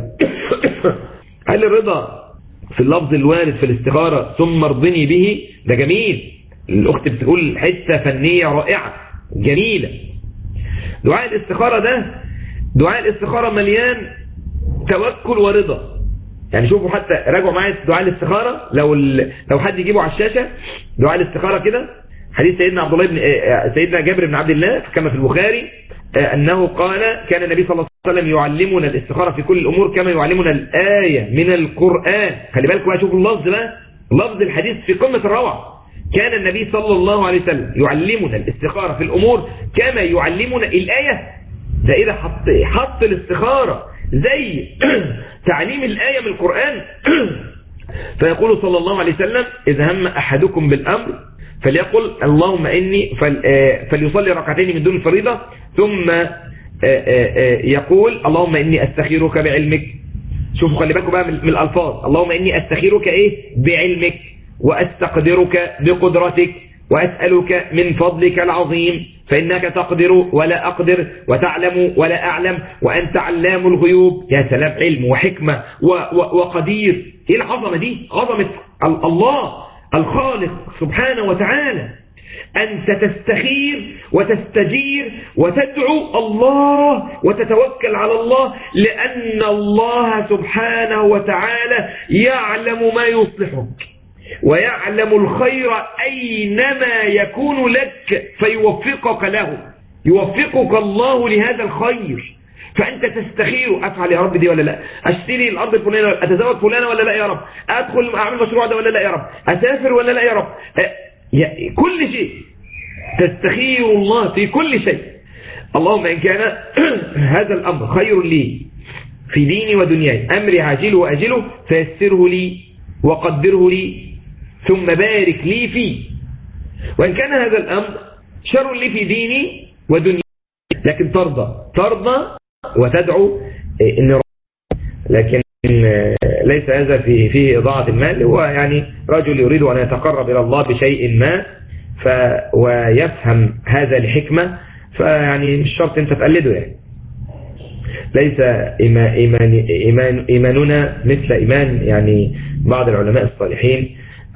هل الرضا في اللفظ الوارد في الاستخارة ثم ارضني به؟ ده جميل، الأخت بتقول حتة فنية رائعة جميلة. دعاء الاستخارة ده، دعاء الاستخارة مليان توكل ورضا. يعني شوفوا حتى راجعوا معايا دعاء الاستخارة، لو لو حد يجيبه على الشاشة دعاء الاستخارة كده، حديث سيدنا عبد الله بن سيدنا جابر بن عبد الله كما في البخاري أنه قال كان النبي صلى الله عليه وسلم يعلمنا الاستخارة في كل الأمور كما يعلمنا الآية من القرآن. خلي بالكم بقى، شوفوا اللفظ بقى، لفظ الحديث في قمة الروعة. كان النبي صلى الله عليه وسلم يعلمنا الاستخارة في الأمور كما يعلمنا الآية. ده إذا حط حط الاستخارة زي تعليم الآية من القرآن. فيقول صلى الله عليه وسلم إذا هم أحدكم بالأمر فليقل اللهم إني فليصلي ركعتين من دون الفريضة، ثم يقول اللهم إني أستخيرك بعلمك. شوفوا خلي بالكم بقى من الألفاظ، اللهم إني أستخيرك إيه؟ بعلمك، وأستقدرك بقدرتك، وأسألك من فضلك العظيم فإنك تقدر ولا أقدر وتعلم ولا أعلم وأنت علام الغيوب. يا سلام، علم وحكمة وقدير. إيه العظمة دي؟ عظمة الله الخالق سبحانه وتعالى. أنت تستخير وتستجير وتدعو الله وتتوكل على الله، لأن الله سبحانه وتعالى يعلم ما يصلحك ويعلم الخير أينما يكون لك فيوفقك له، يوفقك الله لهذا الخير. فأنت تستخير، أفعل يا رب دي ولا لا، أشتري الأرض الفلانية، أتزوج فلانة ولا لا يا رب، أدخل أعمل مشروع ده ولا لا يا رب، أسافر ولا لا يا رب، كل شيء تستخير الله في كل شيء. اللهم إن كان هذا الأمر خير لي في ديني ودنياي، أمري عاجله وأجله، فيسره لي وقدره لي ثم بارك لي فيه. وإن كان هذا الأمر شر لي في ديني ودنياي، لكن ترضى ترضى وتدعو إن، لكن ليس هذا فيه فيه إضاعة المال. هو يعني رجل يريد أن يتقرب إلى الله بشيء ما ف ويفهم هذا لحكمة، فيعني مش شرط أنت تقلده. يعني ليس إيمان إيمان إيمان إيماننا مثل إيمان يعني بعض العلماء الصالحين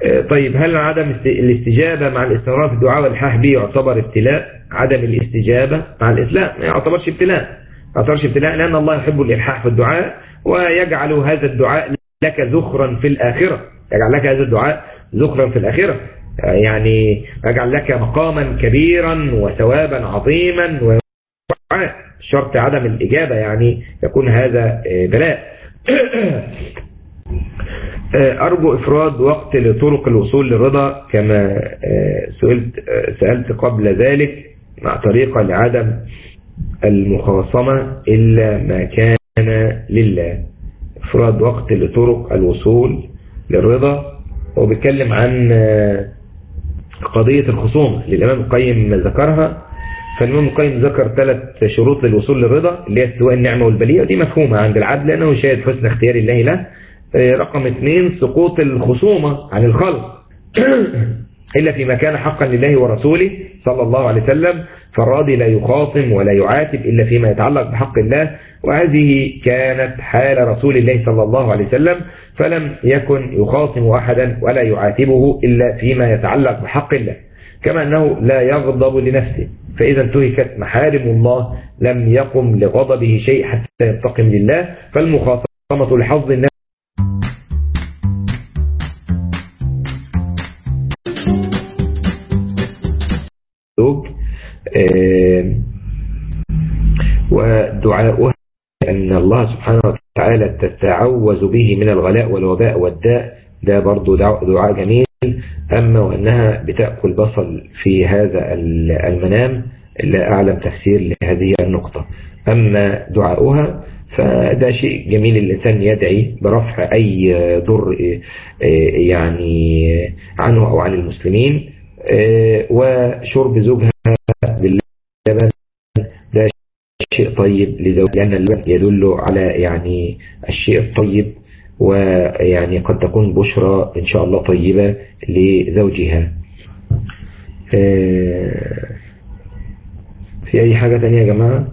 طيب هل عدم الاستجابة مع الاستمرار في الدعاء والإلحاح به يعتبر ابتلاء؟ عدم الاستجابة مع الإسلام ما يعتبرش ابتلاء، ما يعتبرش ابتلاء لأن الله يحب الإلحاح في الدعاء ويجعل هذا الدعاء لك ذخرا في الآخرة، يجعل لك هذا الدعاء ذخرا في الآخرة، يعني يجعل لك مقاما كبيرا وثوابا عظيما. ودعاء شرط عدم الإجابة يعني يكون هذا بلاء. أرجو إفراد وقت لطرق الوصول للرضا كما سألت سألت قبل ذلك مع طريقة لعدم المخاصمة إلا ما كان لله. إفراد وقت لطرق الوصول للرضا، وبيتكلم عن قضية الخصومة للإمام القيم ذكرها. فالإمام القيم ذكر ثلاث شروط للوصول للرضا اللي هي استواء النعمة والبلية، ودي مفهومة عند العبد لأنه شاهد حسن اختيار الله له. رقم اثنين سقوط الخصومة عن الخلق إلا فيما كان حقا لله ورسوله صلى الله عليه وسلم، فالراضي لا يخاصم ولا يعاتب إلا فيما يتعلق بحق الله، وهذه كانت حال رسول الله صلى الله عليه وسلم، فلم يكن يخاصم أحدا ولا يعاتبه إلا فيما يتعلق بحق الله، كما أنه لا يغضب لنفسه، فإذا انتهكت محارم الله لم يقم لغضبه شيء حتى ينتقم لله، فالمخاصمة لحظ النفس ودعاؤها أن الله سبحانه وتعالى تتعوذ به من الغلاء والوباء والداء، ده برضو دعاء جميل. أما وأنها بتأكل بصل في هذا المنام لا أعلم تفسير لهذه النقطة. أما دعاؤها فده شيء جميل الإنسان يدعي برفع أي ضر يعني عنه أو عن المسلمين، وشرب زوجها باللبن ده شيء طيب لزوج، لأن اللبن يدل على يعني الشيء الطيب، ويعني قد تكون بشرى إن شاء الله طيبة لزوجها. في أي حاجة تانية يا جماعة؟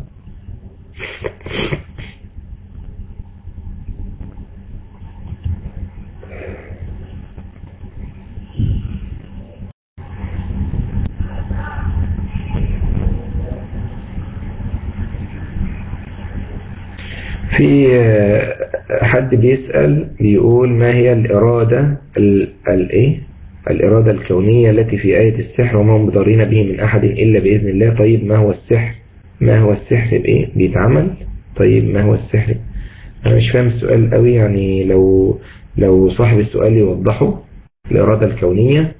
في حد بيسأل بيقول ما هي الإرادة الايه الإرادة الكونية التي في آية السحر وما هم بضارين به من أحد إلا بإذن الله. طيب ما هو السحر؟ ما هو السحر بإيه بيتعمل؟ طيب ما هو السحر؟ أنا مش فاهم السؤال قوي، يعني لو لو صاحب السؤال يوضحه. الإرادة الكونية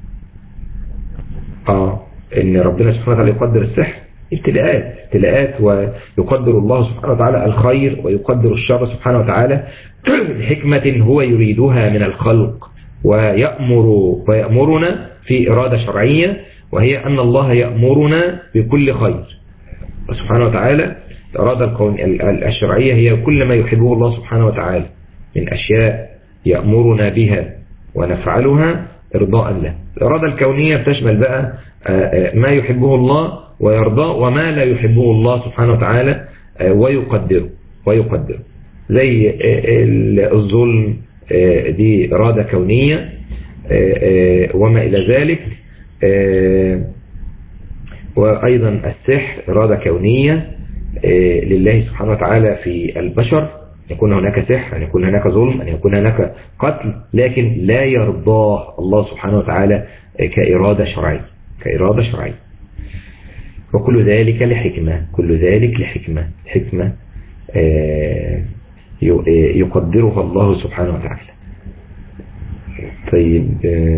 آه إن ربنا سبحانه وتعالى يقدر السحر ابتلاءات ابتلاءات ويقدر الله سبحانه وتعالى الخير ويقدر الشر سبحانه وتعالى بحكمة هو يريدها من الخلق، ويأمر ويأمرنا في إرادة شرعية، وهي أن الله يأمرنا بكل خير سبحانه وتعالى. الإرادة الشرعية هي كل ما يحبه الله سبحانه وتعالى من أشياء يأمرنا بها ونفعلها إرضاء له. الإرادة الكونية بتشمل بقى ما يحبه الله ويرضى وما لا يحبه الله سبحانه وتعالى ويقدره ويقدره زي الظلم دي إرادة كونية وما إلى ذلك، وأيضا السحر إرادة كونية لله سبحانه وتعالى في البشر، يكون هناك سحر، أن يكون هناك ظلم، أن يكون هناك قتل، لكن لا يرضاه الله سبحانه وتعالى كإرادة شرعية كإرادة شرعية وكل ذلك لحكمة كل ذلك لحكمة حكمة يقدرها الله سبحانه وتعالى. طيب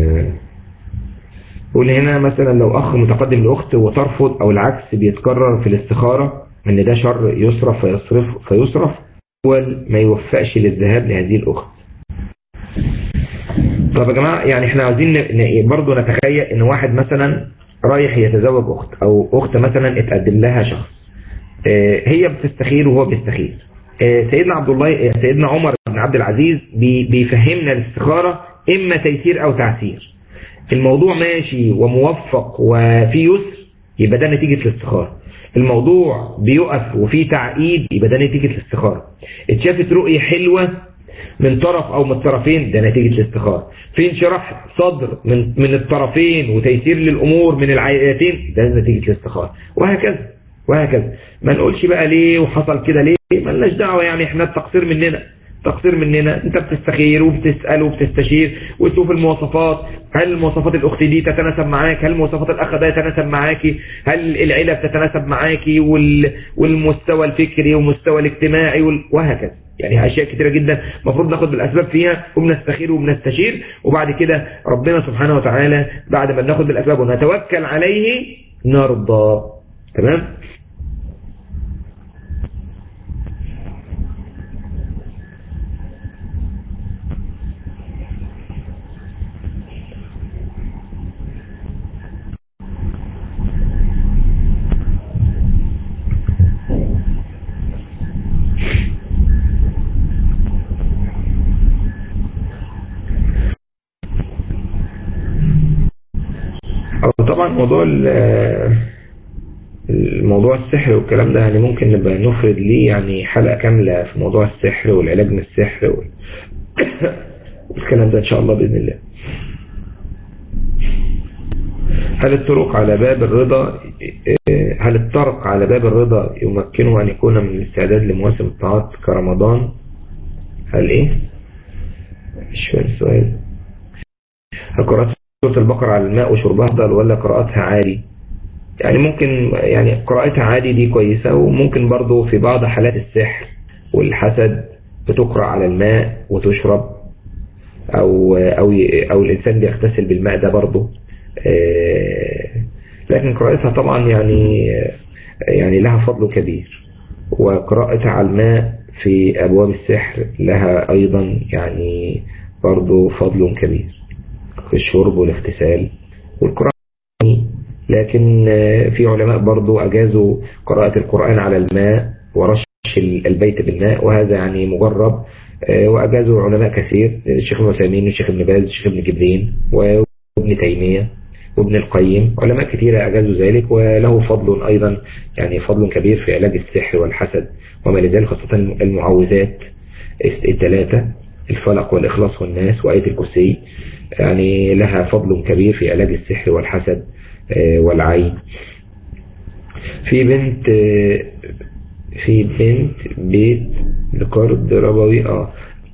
قول هنا مثلا لو أخ متقدم لأخت وترفض أو العكس بيتكرر في الاستخارة ان ده شر يصرف فيصرف فيصرف أول ما يوفقش للذهاب لهذه الأخت. طب يا جماعة يعني احنا عاوزين برضو نتخيل ان واحد مثلا رايح يتزوج أخت أو أخت مثلا اتقدم لها شخص، هي بتستخير وهو بيستخير. سيدنا عبد الله سيدنا عمر بن عبد العزيز بيفهمنا الاستخارة إما تيسير أو تعسير. الموضوع ماشي وموفق وفي يسر يبقى ده نتيجة الاستخارة، الموضوع بيقف وفي تعقيد يبقى ده نتيجة الاستخارة. اتشافت رؤية حلوة من طرف أو من الطرفين ده نتيجة الاستخارة. في انشراح صدر من من الطرفين وتيسير للأمور من العائلتين ده نتيجة الاستخارة، وهكذا وهكذا. ما نقولش بقى ليه وحصل كده ليه، ما لناش دعوة، يعني احنا التقصير مننا تقصير مننا. انت بتستخير وبتسأل وبتستشير وتشوف المواصفات، هل المواصفات الاخت دي تتناسب معاك، هل مواصفات الاخ ده يتناسب معاكي، هل العيلة بتتناسب معاكي، والمستوى الفكري والمستوى الاجتماعي وهكذا. يعني اشياء كتيرة جدا المفروض ناخد بالاسباب فيها وبنستخير وبنستشير، وبعد كده ربنا سبحانه وتعالى بعد ما ناخد بالاسباب ونتوكل عليه نرضى. تمام. طبعا موضوع الموضوع السحر والكلام ده يعني ممكن نبقى نفرد ليه يعني حلقة كاملة في موضوع السحر والعلاج من السحر والكلام ده ان شاء الله بإذن الله. هل الطرق على باب الرضا هل الطرق على باب الرضا يمكنه أن يكون من الاستعداد لمواسم الطاعات كرمضان؟ هل ايه مش فاهم السؤال. هل قراءة سورة البقرة على الماء وشربها أفضل ولا قراءتها عادي؟ يعني ممكن يعني قراءتها عادي دي كويسة، وممكن برضو في بعض حالات السحر والحسد بتقرأ على الماء وتشرب، أو أو أو الإنسان بيغتسل بالماء ده برضو. لكن قراءتها طبعا يعني يعني لها فضل كبير، وقراءتها على الماء في أبواب السحر لها أيضا يعني برضو فضل كبير في الشرب والاغتسال والقراءة. لكن في علماء برضو أجازوا قراءة القرآن على الماء ورش البيت بالماء، وهذا يعني مجرب، وأجازوا علماء كثير، الشيخ ابن عثيمين والشيخ ابن باز والشيخ ابن جبرين وابن تيمية وابن القيم، علماء كثيرة أجازوا ذلك، وله فضل أيضا يعني فضل كبير في علاج السحر والحسد وما لذلك، خاصة المعوذات الثلاثة الفلق والإخلاص والناس وآية الكرسي، يعني لها فضل كبير في علاج السحر والحسد والعين. في بنت في بنت بيت بقرض ربوي اه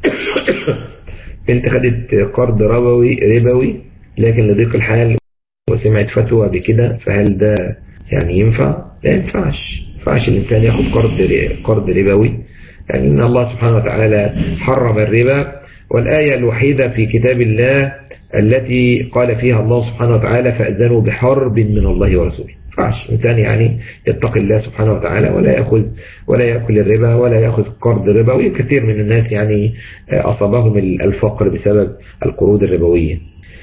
بنت خدت قرض ربوي ربوي لكن لضيق الحال وسمعت فتوى بكده، فهل ده يعني ينفع؟ لا ينفعش ينفعش الإنسان ياخد قرض قرض ربوي، يعني إن الله سبحانه وتعالى حرم الربا، والآية الوحيدة في كتاب الله التي قال فيها الله سبحانه وتعالى فأذنوا بحرب من الله ورسوله. فعش إنسان يعني يتقي الله سبحانه وتعالى ولا يأخذ ولا يأكل الربا ولا يأخذ قرض ربا، وكثير من الناس يعني أصابهم الفقر بسبب القروض الربوية.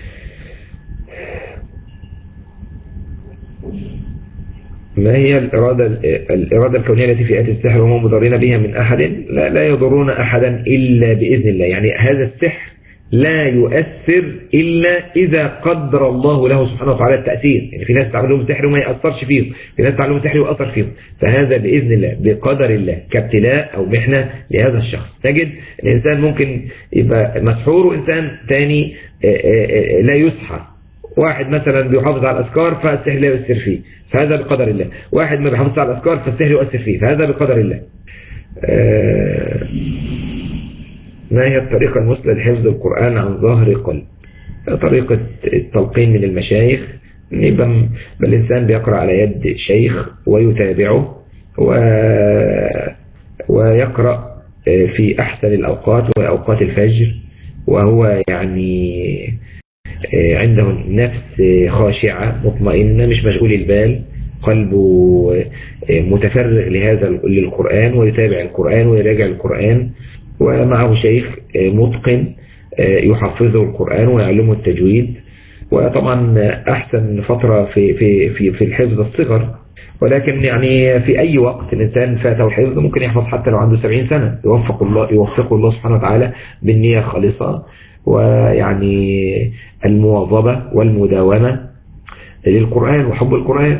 ما هي الإرادة الإرادة الكونية التي في آيات السحر وهم مضرين بها من أحد؟ لا, لا يضرون أحدا إلا بإذن الله، يعني هذا السحر لا يؤثر إلا إذا قدر الله له سبحانه وتعالى التأثير. يعني في ناس تعملهم سحر وما يأثرش فيهم، في ناس تعملهم سحر ويأثر فيهم، فهذا بإذن الله بقدر الله كابتلاء أو محنة لهذا الشخص. تجد الإنسان ممكن يبقى مسحور وإنسان تاني لا يسحر، واحد مثلا بيحافظ على الأذكار فالسحر لا يؤثر فيه، فهذا بقدر الله. واحد ما بيحافظ على الأذكار فالسحر يؤثر فيه، فهذا بقدر الله. ما هي الطريقة المثلى لحفظ القرآن عن ظهر قلب؟ طريقة التلقين من المشايخ، يبقى الإنسان بيقرأ على يد شيخ ويتابعه و... ويقرأ في أحسن الأوقات وأوقات الفجر، وهو يعني عنده نفس خاشعة مطمئنة مش مشغول البال، قلبه متفرغ لهذا للقرآن، ويتابع القرآن ويراجع القرآن، ومعه شيخ متقن يحفظه القرآن ويعلمه التجويد. وطبعا أحسن فترة في في في في الحفظ الصغر، ولكن يعني في أي وقت الإنسان فاته الحفظ ممكن يحفظ حتى لو عنده سبعين سنة، يوفق الله يوفقه الله سبحانه وتعالى بالنية الخالصة ويعني المواظبة والمداومة للقرآن وحب القرآن.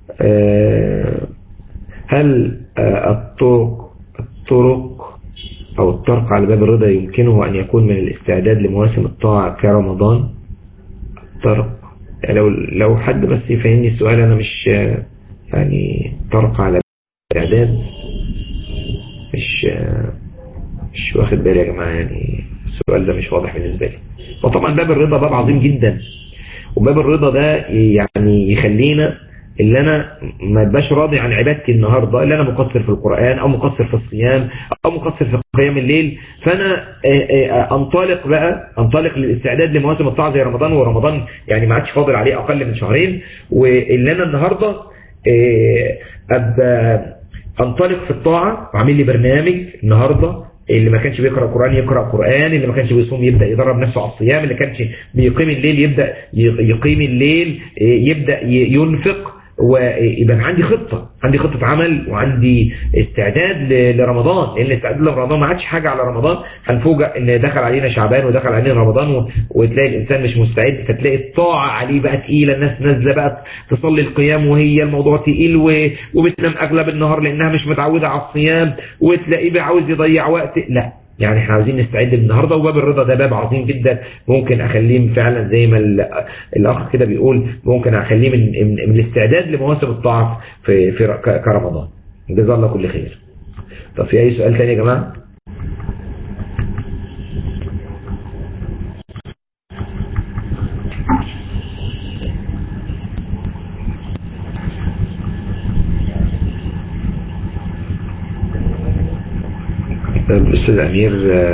هل الطرق الطرق أو الطرق على باب الرضا يمكنه أن يكون من الاستعداد لمواسم الطاعة كرمضان؟ طرق، لو لو حد بس يفهمني السؤال، أنا مش يعني طرق على الاستعداد مش مش واخد بالي يا جماعة، يعني السؤال ده مش واضح بالنسبة لي. وطبعا باب الرضا باب عظيم جدا، وباب الرضا ده يعني يخلينا اللي انا ما ابقاش راضي عن عبادتي النهاردة، اللي انا مقصر في القرآن او مقصر في الصيام او مقصر في قيام الليل، فانا انطلق بقى انطلق للاستعداد لمواسم الطاعة زي رمضان، ورمضان يعني ما عادش فاضل عليه اقل من شهرين، واللي انا النهاردة ابقى انطلق في الطاعة وعامل لي برنامج النهاردة. اللي ما كانش بيقرأ قرآن يقرأ قرآن، اللي ما كانش بيصوم يبدأ يدرب نفسه على الصيام، اللي كانش بيقيم الليل يبدأ يقيم الليل، يبدأ ينفق، ويبقى عندي خطة عندي خطة عمل وعندي استعداد لرمضان. لأن الاستعداد لرمضان ما عادش حاجة على رمضان، هنفوجئ ان دخل علينا شعبان ودخل علينا رمضان وتلاقي الإنسان مش مستعد، فتلاقي الطاعة عليه بقى تقيلة، الناس نازلة بقى تصلي القيام وهي الموضوع تقيل وبتنام أغلب النهار لأنها مش متعودة على الصيام، وتلاقيه بقى عاوز يضيع وقت. لا، يعني احنا عاوزين نستعد النهاردة، وباب الرضا ده باب عظيم جدا، ممكن اخليه فعلا زي ما الاخ كده بيقول، ممكن اخليه من, من الاستعداد لمواسم الطاعة في, في كرمضان. جزا الله كل خير. طب في اي سؤال تاني يا جماعة؟ أستاذ أمير،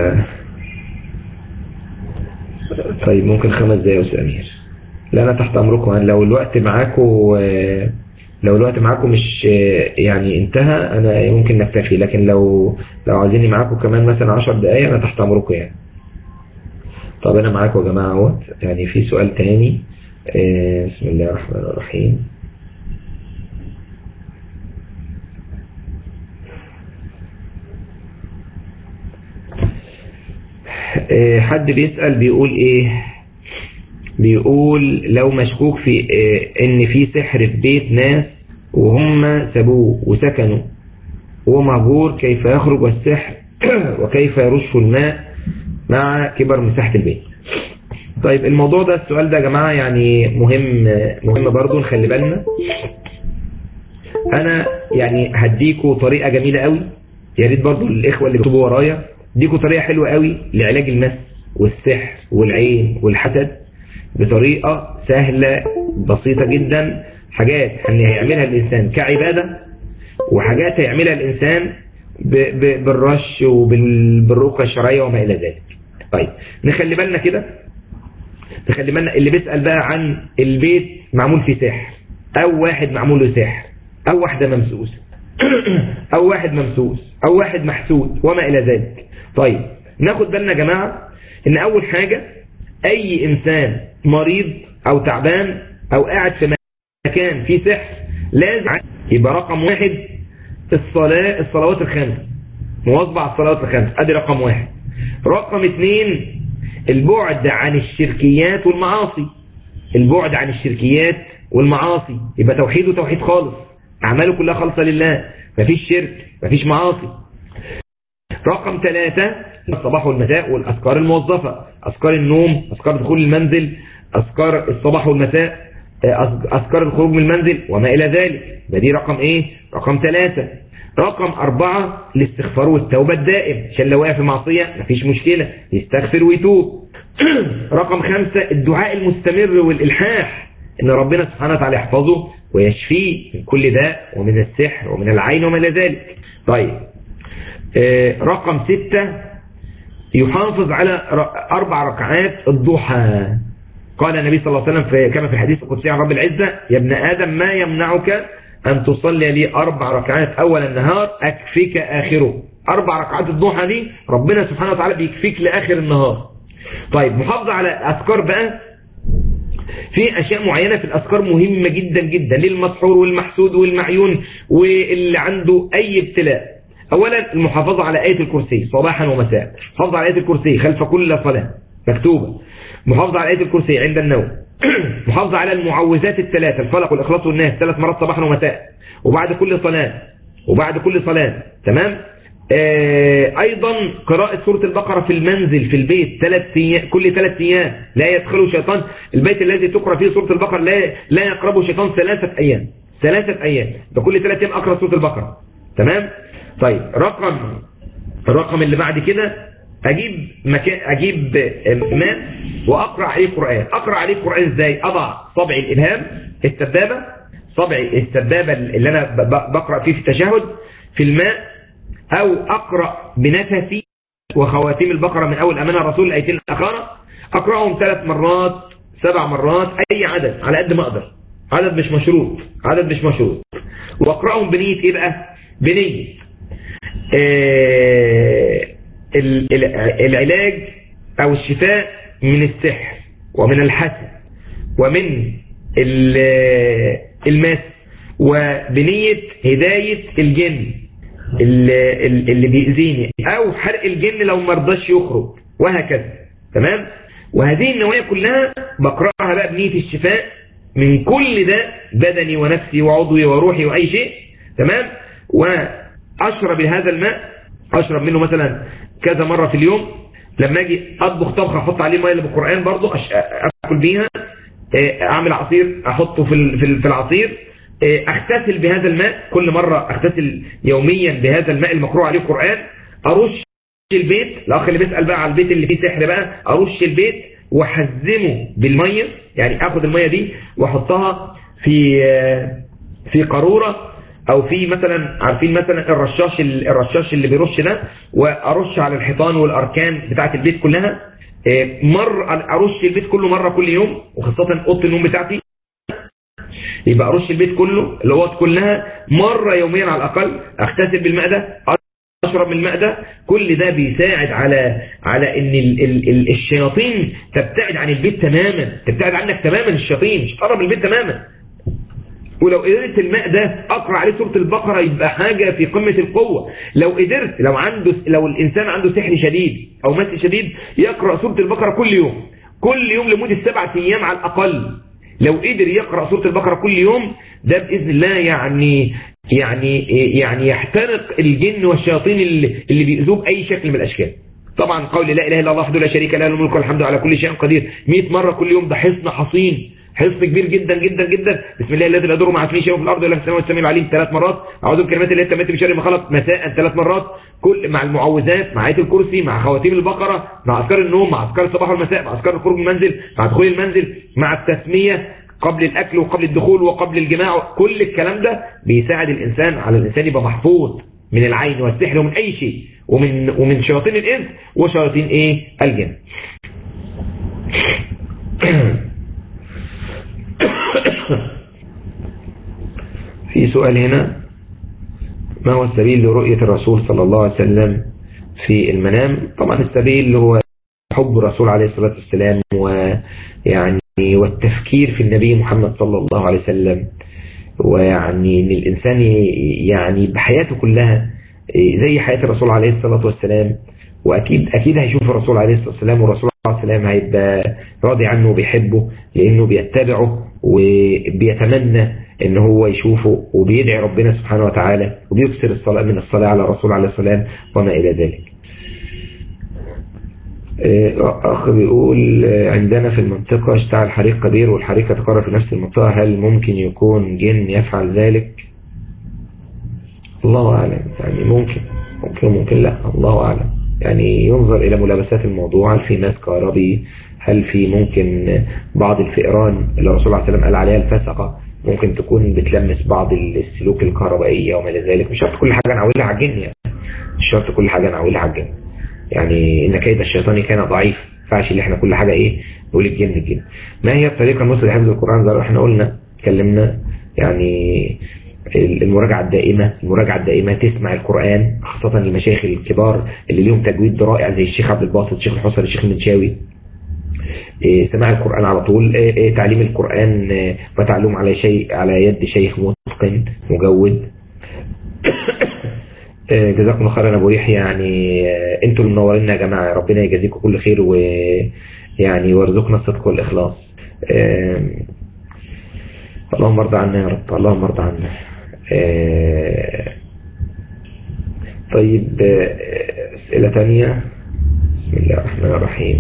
طيب ممكن خمس دقايق يا أستاذ أمير. لا أنا تحت أمركم، لو الوقت معاكم لو الوقت معاكم مش يعني انتهى أنا ممكن نكتفي، لكن لو لو عايزيني معاكم كمان مثلا عشر دقايق أنا تحت أمركم يعني. طب أنا معاكم يا جماعة اهوت. يعني في سؤال تاني. بسم الله الرحمن الرحيم. حد بيسأل بيقول ايه، بيقول لو مشكوك في إيه ان في سحر في بيت ناس وهم سابوه وسكنوا وهو مهجور، كيف يخرج السحر وكيف يرش الماء مع كبر مساحة البيت؟ طيب الموضوع ده السؤال ده يا جماعة يعني مهم مهم برضو نخلي بالنا. انا يعني هديكوا طريقة جميلة قوي، يا ريت برضو الاخوة اللي بيكتبوا ورايا ديكوا طريقة حلوة قوي لعلاج المس والسحر والعين والحسد، بطريقة سهلة بسيطة جدا، حاجات هيعملها الإنسان كعبادة، وحاجات هيعملها الإنسان بالرش وبالرقية الشرعية وما إلى ذلك. طيب نخلي بالنا كده، نخلي بالنا اللي بيسأل بقى عن البيت معمول فيه سحر، أو واحد معمول له سحر، أو واحدة ممسوسة أو واحد ممسوس أو واحد محسود وما إلى ذلك. طيب ناخد بالنا يا جماعة ان اول حاجة اي انسان مريض او تعبان او قاعد في مكان فيه سحر لازم يبقى رقم واحد الصلاة الصلوات الخمس، مواظبة على الصلوات الخمس، ادي رقم واحد. رقم اثنين البعد عن الشركيات والمعاصي، البعد عن الشركيات والمعاصي، يبقى توحيد وتوحيد خالص، اعماله كلها خالصة لله، مفيش شرك مفيش معاصي. رقم ثلاثة الصباح والمساء والأذكار الموظفة، أذكار النوم، أذكار دخول المنزل، أذكار الصباح والمساء، أذكار الخروج من المنزل وما إلى ذلك. بدي رقم إيه؟ رقم ثلاثة. رقم أربعة الاستغفار والتوبة الدائم، عشان لو وقع في معصية مفيش مشكلة يستغفر ويتوب. رقم خمسة الدعاء المستمر والإلحاح، إن ربنا سبحانه وتعالى يحفظه ويشفيه من كل داء ومن السحر ومن العين وما إلى ذلك. طيب رقم ستة يحافظ على أربع ركعات الضحى. قال النبي صلى الله عليه وسلم في كما في الحديث القدسي عن رب العزة: يا ابن آدم ما يمنعك أن تصلي لي أربع ركعات أول النهار أكفيك آخره. أربع ركعات الضحى دي ربنا سبحانه وتعالى بيكفيك لآخر النهار. طيب محافظة على أذكار بقى، في أشياء معينة في الأذكار مهمة جدا جدا للمسحور والمحسود والمعيون واللي عنده أي ابتلاء. أولا المحافظة على آية الكرسي صباحا ومساء، محافظة على آية الكرسي خلف كل صلاة مكتوبة، محافظة على آية الكرسي عند النوم، محافظة على المعوذات الثلاثة الفلق والإخلاص والناس ثلاث مرات صباحا ومساء وبعد كل صلاة وبعد كل صلاة. تمام. ايضا قراءة سورة البقرة في المنزل في البيت ثلاث ايام، كل ثلاث ايام لا يدخله شيطان. البيت الذي تقرأ فيه سورة البقرة لا لا يقربه شيطان ثلاثة ايام، ثلاثة ايام بكل ثلاث ايام اقرأ سورة البقرة. تمام. طيب رقم الرقم اللي بعد كده اجيب مكان، اجيب ماء واقرأ عليه قرآن. اقرأ عليه قرآن ازاي؟ اضع صبع الابهام السبابة، صبع السبابة اللي انا بقرأ فيه في التشهد في الماء، او اقرأ بنفسي وخواتيم البقرة من اول امانة الرسول الايتين الاخيرة، اقرأهم ثلاث مرات سبع مرات اي عدد على قد ما اقدر، عدد مش مشروط، عدد مش مشروط. واقرأهم بنية ايه بقى؟ بنية آه العلاج او الشفاء من السحر ومن الحسد ومن المس، وبنية هداية الجن اللي, اللي بيأذيني، او حرق الجن لو مرضاش يخرج، وهكذا. تمام. وهذه النوايا كلها بقرأها بقى بنية الشفاء من كل ده، بدني ونفسي وعضوي وروحي واي شيء. تمام. واشرب هذا الماء، اشرب منه مثلا كذا مرة في اليوم. لما اجي اطبخ طبخه احط عليه ميه اللي بالقرآن برضو اكل بيها، اعمل عصير احطه في في العصير، اغتسل بهذا الماء كل مرة، اغتسل يوميا بهذا الماء المقروء عليه القرآن. ارش البيت، الاخ اللي بيسأل بقى على البيت اللي فيه سحر بقى، ارش البيت واحزمه بالمية، يعني اخد المية دي واحطها في في قارورة، او في مثلا عارفين مثلا الرشاش الرشاش اللي بيرش ده، وارش على الحيطان والاركان بتاعت البيت كلها. مر ارش البيت كله مرة كل يوم، وخاصة اوضه النوم بتاعتي، يبقى ارش البيت كله الاوض كلها مرة يوميا على الاقل. اغتسل بالماء ده، اشرب من الماء ده. كل ده بيساعد على على ان ال ال ال الشياطين تبتعد عن البيت تماما، تبتعد عنك تماما الشياطين، مش تقرب من البيت تماما. ولو قدرت الماء ده اقرأ عليه سورة البقرة يبقى حاجة في قمة القوة. لو قدرت، لو عنده لو الانسان عنده سحر شديد او مس شديد، يقرأ سورة البقرة كل يوم، كل يوم لمدة سبعة ايام على الاقل. لو قدر يقرأ سورة البقرة كل يوم، ده بإذن الله يعني يعني يعني يحترق الجن والشياطين اللي, اللي بيؤذوه بأي شكل من الأشكال. طبعا قول لا إله إلا الله وحده لا شريك له، له الملك والحمد على كل شيء قدير مئة مرة كل يوم، ده حصن حصين، حصن كبير جدا جدا جدا. بسم الله الذي لا يضر مع اسمه شيء في الأرض ولا في السماء والسميع العليم ثلاث مرات. أعوذ بكلمات الله التامات من شر ما خلق مساء ثلاث مرات، كل مع المعوذات، مع آية الكرسي، مع خواتيم البقرة، مع أذكار النوم، مع أذكار الصباح والمساء، مع أذكار الخروج من المنزل، مع دخول المنزل، مع التسمية قبل الأكل وقبل الدخول وقبل الجماع. كل الكلام ده بيساعد الإنسان على الإنسان يبقى محفوظ من العين والسحر ومن أي شيء، ومن ومن شياطين الإنس وشياطين إيه الجن. في سؤال هنا: ما هو السبيل لرؤية الرسول صلى الله عليه وسلم في المنام؟ طبعا السبيل هو حب الرسول عليه الصلاة والسلام، ويعني والتفكير في النبي محمد صلى الله عليه وسلم، ويعني ان الانسان يعني بحياته كلها زي حياة الرسول عليه الصلاة والسلام. واكيد اكيد هيشوف الرسول عليه الصلاة والسلام، والرسول عليه الصلاة والسلام هيبقى راضي عنه وبيحبه لانه بيتبعه وبيتمنى ان هو يشوفه، وبيدعي ربنا سبحانه وتعالى، وبيكثر الصلاة من الصلاة على الرسول عليه السلام وما الى ذلك. أخ بيقول: عندنا في المنطقة اشتعل حريق كبير والحريق تقرر في نفس المنطقة، هل ممكن يكون جن يفعل ذلك؟ الله أعلم، يعني ممكن ممكن ممكن لا، الله أعلم. يعني ينظر إلى ملابسات الموضوع، هل في ماس كهربي، هل في ممكن بعض الفئران اللي الرسول عليه السلام قال عليها الفسقة ممكن تكون بتلمس بعض السلوك الكهربائية وما إلى ذلك. مش شرط كل حاجة نعولها على الجن، يعني مش شرط كل حاجة نعولها على الجن، يعني إن كيد الشيطان كان ضعيف، فعش اللي احنا كل حاجة ايه نقول الجن الجن. ما هي الطريقة المثلى لحفظ القرآن؟ زي ما احنا قلنا اتكلمنا، يعني المراجعة الدائمة، المراجعة الدائمة تسمع القرآن، خاصة المشايخ الكبار اللي ليهم تجويد رائع زي الشيخ عبد الباسط، الشيخ الحصري، الشيخ المنشاوي. سماع القرآن على طول، تعليم القرآن وتعلم على شيء على يد شيخ متقن مجود. جزاكم الله خيرا ابو يحيى، يعني انتوا المنورين يا جماعه، ربنا يجازيكم كل خير ويعني ويرزقنا الصدق والاخلاص. اللهم ارضى عنا يا رب، اللهم ارضى عنا. طيب أسئلة تانية. بسم الله الرحمن الرحيم.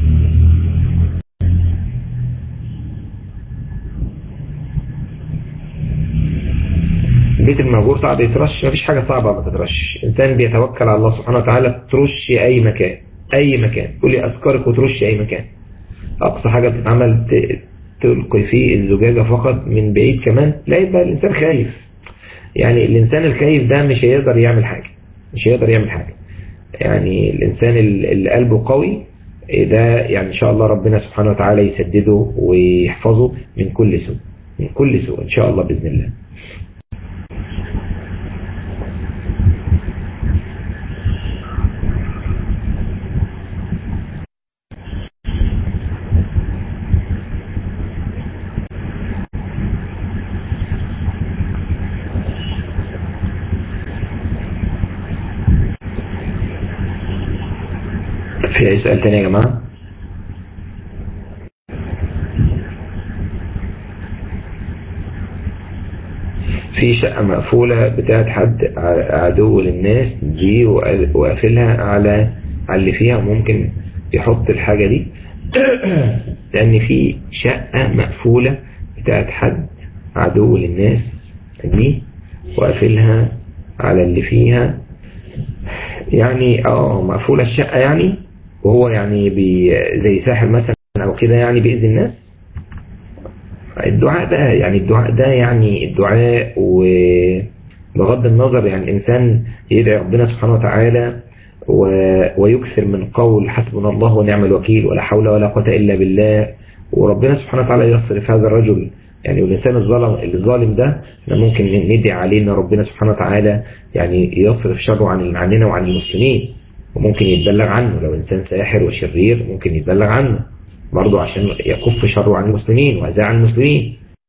البيت المهجور صعب يترش؟ مفيش حاجة صعبة ما تترش. إنسان بيتوكل على الله سبحانه وتعالى ترش أي مكان، أي مكان. قولي أذكارك وترش أي مكان. أقصى حاجة بتتعمل تلقي فيه الزجاجة فقط من بعيد كمان. لا يبقى الإنسان خايف. يعني الإنسان الخايف ده مش هيقدر يعمل حاجة، مش هيقدر يعمل حاجة. يعني الإنسان اللي قلبه قوي ده يعني إن شاء الله ربنا سبحانه وتعالى يسدده ويحفظه من كل سوء، من كل سوء إن شاء الله بإذن الله. في أي سؤال تاني يا جماعة؟ في شقة مقفولة بتاعت حد عدو للناس دي وقافلها على على اللي فيها، ممكن يحط الحاجة دي لأن في شقة مقفولة بتاعت حد عدو للناس دي وقافلها على اللي فيها. يعني اه مقفولة الشقة يعني، وهو يعني زي ساحر مثلا او كده يعني بيأذي الناس. الدعاء ده يعني الدعاء ده يعني الدعاء وبغض النظر يعني الانسان يدعي ربنا سبحانه وتعالى ويكثر من قول حسبنا الله ونعم الوكيل ولا حول ولا قوة الا بالله، وربنا سبحانه وتعالى يصرف هذا الرجل يعني. والإنسان الظالم الظالم ده ممكن ندعي عليه ان ربنا سبحانه وتعالى يعني يصرف شره عن عننا وعن المسلمين، وممكن يتبلغ عنه. لو إنسان ساحر وشرير ممكن يتبلغ عنه برضو عشان يكف شره عن المسلمين وأذى عن المسلمين.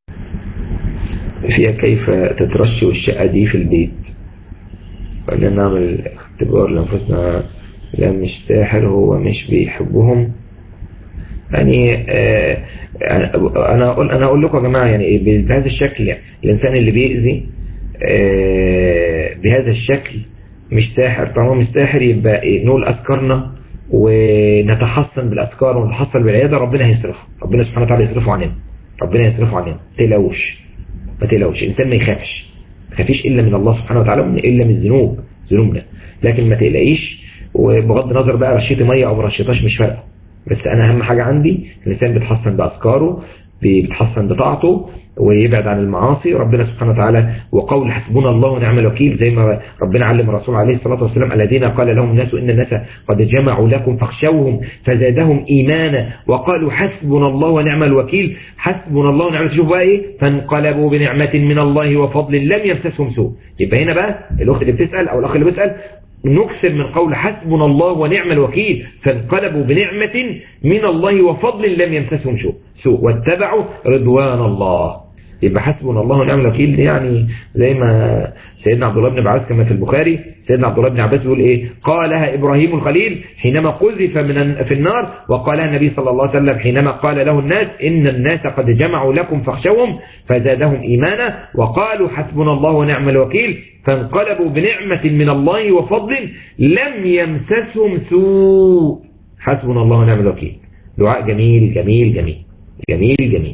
فيها كيف تترش الشقة دي في البيت؟ وأننا نعمل اختبار لأنفسنا. لا مش ساحر، هو مش بيحبهم يعني. آه أنا أقول أنا أقول لكم يا جماعة يعني بهذا الشكل يعني الإنسان اللي بيأذي آه بهذا الشكل مش ساحر. طالما مش ساحر يبقى نقول أذكارنا ونتحصن بالأذكار ونتحصن بالعيادة، ربنا هيصرفه، ربنا سبحانه وتعالى يصرفه عننا، ربنا يصرفه عننا. ما تقلقوش ما تقلقوش. الإنسان ما يخافش، ما يخافيش إلا من الله سبحانه وتعالى إلا من الذنوب ذنوبنا. لكن ما تقلقيش، وبغض النظر بقى رشيتي مية أو ما رشيتهاش مش فارقة. بس أنا أهم حاجة عندي الإنسان بيتحصن بأذكاره، بيتحصن بطاعته ويبعد عن المعاصي. ربنا سبحانه وتعالى وقول حسبنا الله ونعم الوكيل زي ما ربنا علم الرسول عليه الصلاة والسلام الذين قال لهم الناس إن الناس قد جمعوا لكم فاخشوهم فزادهم إيمانا وقالوا حسبنا الله ونعم الوكيل. حسبنا الله ونعم الوكيل. شوف بقى إيه؟ فانقلبوا بنعمة من الله وفضل لم يمسسهم سوء. يبقى هنا بقى الأخت اللي بتسأل أو الأخ اللي بيسأل نكسر من قول حسبنا الله ونعم الوكيل فانقلبوا بنعمة من الله وفضل لم يمسسهم سوء واتبعوا رضوان الله. يبقى حسبنا الله ونعم الوكيل يعني زي ما سيدنا عبد الله بن عباس كما في البخاري، سيدنا عبد الله بن عباس يقول ايه؟ قالها ابراهيم الخليل حينما قذف من في النار، وقالها النبي صلى الله عليه وسلم حينما قال له الناس ان الناس قد جمعوا لكم فاخشوهم فزادهم ايمانا وقالوا حسبنا الله ونعم الوكيل فانقلبوا بنعمة من الله وفضل لم يمسسهم سوء. حسبنا الله ونعم الوكيل. دعاء جميل جميل جميل جميل جميل.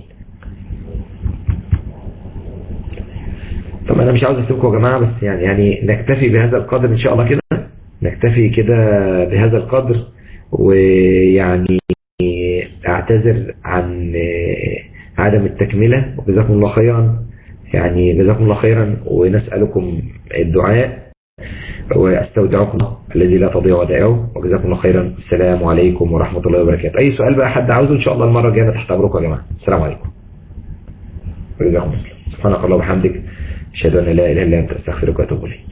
طب انا مش عاوز اسيبكم يا جماعه، بس يعني يعني نكتفي بهذا القدر ان شاء الله كده، نكتفي كده بهذا القدر. ويعني اعتذر عن عدم التكمله وجزاكم الله خيرا. يعني جزاكم الله خيرا ونسالكم الدعاء واستودعكم الذي لا تضيع ودائعه وجزاكم الله خيرا. السلام عليكم ورحمه الله وبركاته. اي سؤال بقى حد عاوزه ان شاء الله المره الجايه تحت امركم يا جماعه. السلام عليكم وجزاكم الله. سبحانك اللهم وبحمدك أشهد أن لا إله إلا أنت أستغفرك وأتوب إليك.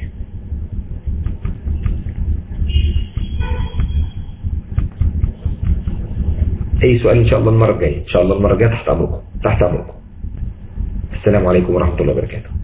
أي سؤال إن شاء الله المرة الجاية إن شاء الله المرة الجاية تحت أمركم تحت أمركم. السلام عليكم ورحمة الله وبركاته.